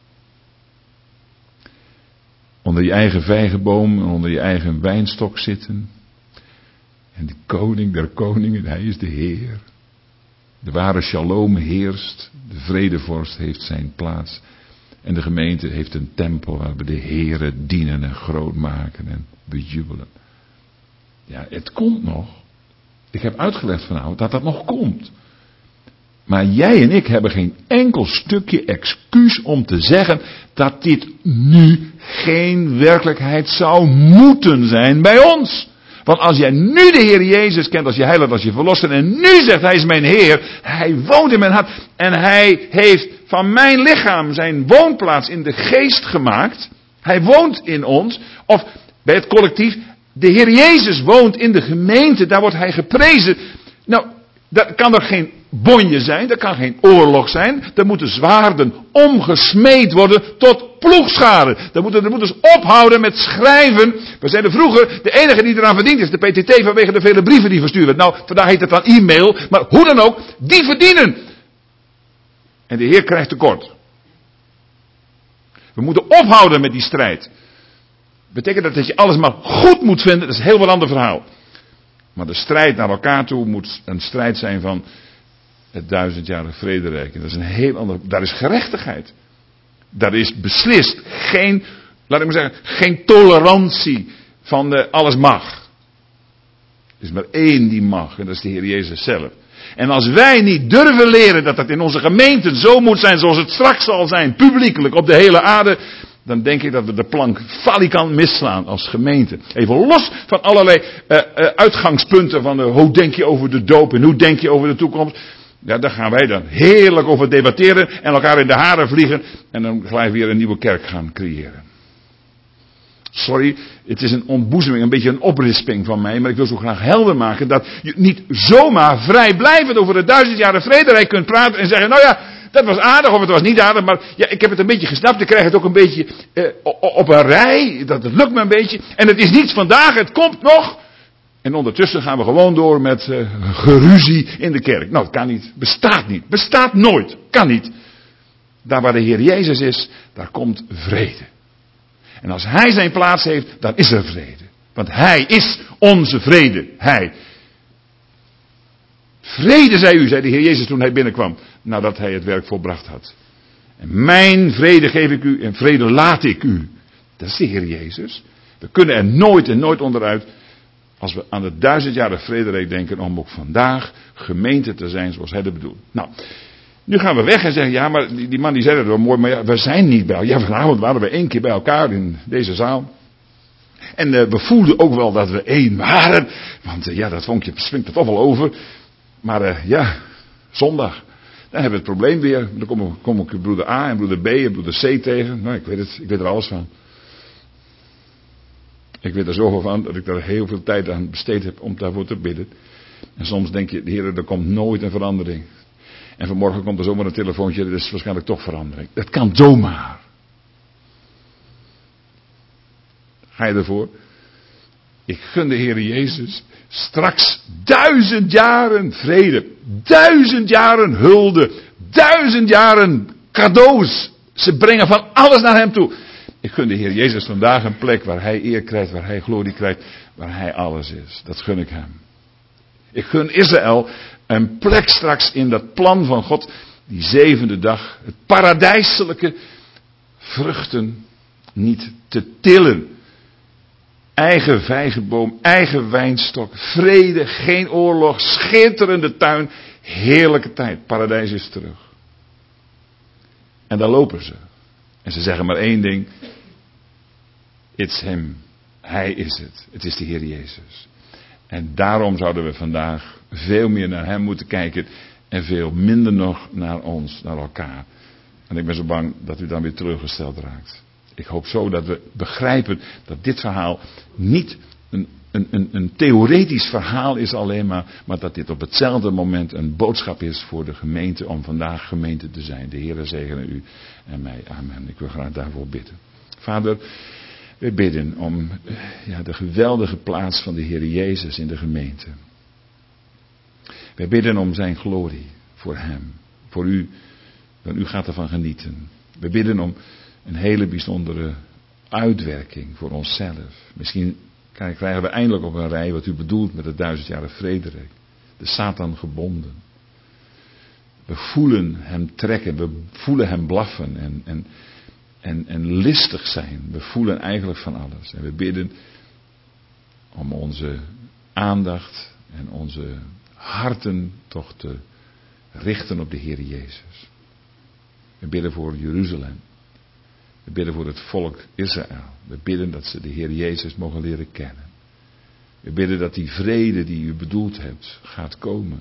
Onder je eigen vijgenboom en onder je eigen wijnstok zitten. En de koning der koningen, hij is de Heer. De ware shalom heerst. De vredevorst heeft zijn plaats. En de gemeente heeft een tempel waar we de Heere dienen en groot maken en bejubelen. Ja, het komt nog. Ik heb uitgelegd vanavond dat dat nog komt. Maar jij en ik hebben geen enkel stukje excuus om te zeggen dat dit nu geen werkelijkheid zou moeten zijn bij ons. Want als jij nu de Heer Jezus kent als je heiland, als je verlosser, en nu zegt hij is mijn Heer, hij woont in mijn hart en hij heeft van mijn lichaam zijn woonplaats in de geest gemaakt. Hij woont in ons, of bij het collectief, de Heer Jezus woont in de gemeente, daar wordt hij geprezen. Nou, dat kan er geen bonje zijn, dat kan geen oorlog zijn. Er moeten zwaarden omgesmeed worden tot ploegscharen. Dan moeten de moeders ophouden met schrijven. We zeiden vroeger, de enige die eraan verdient is de PTT vanwege de vele brieven die verstuurd werden. Nou, vandaag heet het dan e-mail, maar hoe dan ook, die verdienen. En de Heer krijgt tekort. We moeten ophouden met die strijd. Betekent dat je alles maar goed moet vinden, dat is een heel wat ander verhaal. Maar de strijd naar elkaar toe moet een strijd zijn van het 1000-jarig vrederijk. En dat is een heel ander. Daar is gerechtigheid. Daar is beslist geen, laat ik maar zeggen, geen tolerantie van alles mag. Er is maar 1 die mag en dat is de Heer Jezus zelf. En als wij niet durven leren dat dat in onze gemeenten zo moet zijn zoals het straks zal zijn, publiekelijk op de hele aarde, dan denk ik dat we de plank falikant misslaan als gemeente. Even los van allerlei uitgangspunten van hoe denk je over de doop en hoe denk je over de toekomst. Ja, daar gaan wij dan heerlijk over debatteren en elkaar in de haren vliegen en dan gelijk weer een nieuwe kerk gaan creëren. Sorry, het is een ontboezeming, een beetje een oprisping van mij, maar ik wil zo graag helder maken dat je niet zomaar vrijblijvend over het 1000-jarig vrederijk kunt praten en zeggen, nou ja, dat was aardig of het was niet aardig, maar ja, ik heb het een beetje gesnapt, ik krijg het ook een beetje op een rij, dat het lukt me een beetje. En het is niet vandaag, het komt nog. En ondertussen gaan we gewoon door met geruzie in de kerk. Nou, dat kan niet, bestaat nooit, kan niet. Daar waar de Heer Jezus is, daar komt vrede. En als hij zijn plaats heeft, dan is er vrede. Want hij is onze vrede, hij. Vrede zij u, zei de Heer Jezus toen hij binnenkwam, nadat hij het werk volbracht had. En mijn vrede geef ik u en vrede laat ik u. Dat is de Heer Jezus. We kunnen er nooit en nooit onderuit, als we aan het 1000-jarig vrederijk denken, om ook vandaag gemeente te zijn zoals hij dat bedoelt. Nou, nu gaan we weg en zeggen, ja, maar die man die zei dat wel mooi, maar ja, we zijn niet bij elkaar. Ja, vanavond waren we 1 keer bij elkaar in deze zaal. En we voelden ook wel dat we 1 waren, want ja, dat vonkje springt er toch wel over. Maar ja, zondag, dan hebben we het probleem weer. Dan kom ik broeder A en broeder B en broeder C tegen. Nou, ik weet er alles van. Ik weet er zoveel van dat ik daar heel veel tijd aan besteed heb om daarvoor te bidden. En soms denk je, Heer, er komt nooit een verandering. En vanmorgen komt er zomaar een telefoontje, er is waarschijnlijk toch verandering. Dat kan zomaar. Ga je ervoor? Ik gun de Heer Jezus straks 1000 jaren vrede, 1000 jaren hulde, 1000 jaren cadeaus. Ze brengen van alles naar hem toe. Ik gun de Heer Jezus vandaag een plek waar hij eer krijgt, waar hij glorie krijgt, waar hij alles is. Dat gun ik hem. Ik gun Israël een plek straks in dat plan van God, die 7e dag, het paradijselijke vruchten niet te tillen. Eigen vijgenboom, eigen wijnstok, vrede, geen oorlog, schitterende tuin, heerlijke tijd. Paradijs is terug. En daar lopen ze. En ze zeggen maar 1 ding. It's him. Hij is het. Het is de Heer Jezus. En daarom zouden we vandaag veel meer naar hem moeten kijken. En veel minder nog naar ons, naar elkaar. En ik ben zo bang dat u dan weer teleurgesteld raakt. Ik hoop zo dat we begrijpen dat dit verhaal niet een theoretisch verhaal is alleen maar dat dit op hetzelfde moment een boodschap is voor de gemeente om vandaag gemeente te zijn. De Heere zegene u en mij. Amen. Ik wil graag daarvoor bidden. Vader, wij bidden om de geweldige plaats van de Heer Jezus in de gemeente. Wij bidden om zijn glorie voor hem, voor u, want u gaat ervan genieten. We bidden om een hele bijzondere uitwerking voor onszelf. Misschien krijgen we eindelijk op een rij wat u bedoelt met het 1000-jarig vrederijk. De Satan gebonden. We voelen hem trekken, we voelen hem blaffen en listig zijn. We voelen eigenlijk van alles. En we bidden om onze aandacht en onze harten toch te richten op de Heer Jezus. We bidden voor Jeruzalem. We bidden voor het volk Israël. We bidden dat ze de Heer Jezus mogen leren kennen. We bidden dat die vrede die u bedoeld hebt gaat komen.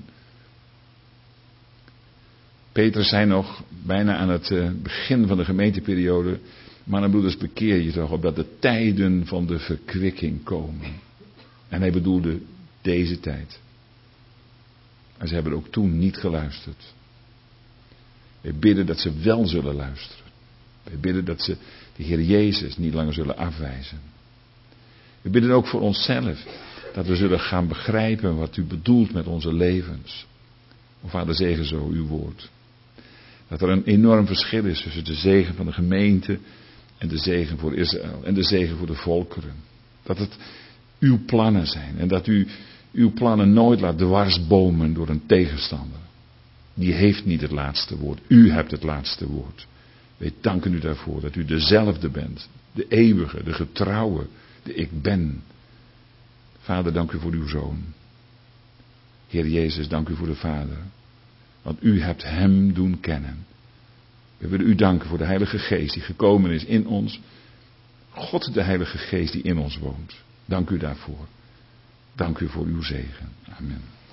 Petrus zei nog bijna aan het begin van de gemeenteperiode: mannen en broeders, bekeer je toch opdat de tijden van de verkwikking komen. En hij bedoelde deze tijd. En ze hebben ook toen niet geluisterd. We bidden dat ze wel zullen luisteren. We bidden dat ze de Heer Jezus niet langer zullen afwijzen. We bidden ook voor onszelf. Dat we zullen gaan begrijpen wat u bedoelt met onze levens. O Vader, zegen zo uw woord. Dat er een enorm verschil is tussen de zegen van de gemeente en de zegen voor Israël. En de zegen voor de volkeren. Dat het uw plannen zijn. En dat u uw plannen nooit laat dwarsbomen door een tegenstander. Die heeft niet het laatste woord. U hebt het laatste woord. Wij danken u daarvoor dat u dezelfde bent. De eeuwige, de getrouwe, de ik ben. Vader, dank u voor uw Zoon. Heer Jezus, dank u voor de Vader. Want u hebt hem doen kennen. We willen u danken voor de Heilige Geest die gekomen is in ons. God, de Heilige Geest die in ons woont. Dank u daarvoor. Dank u voor uw zegen. Amen.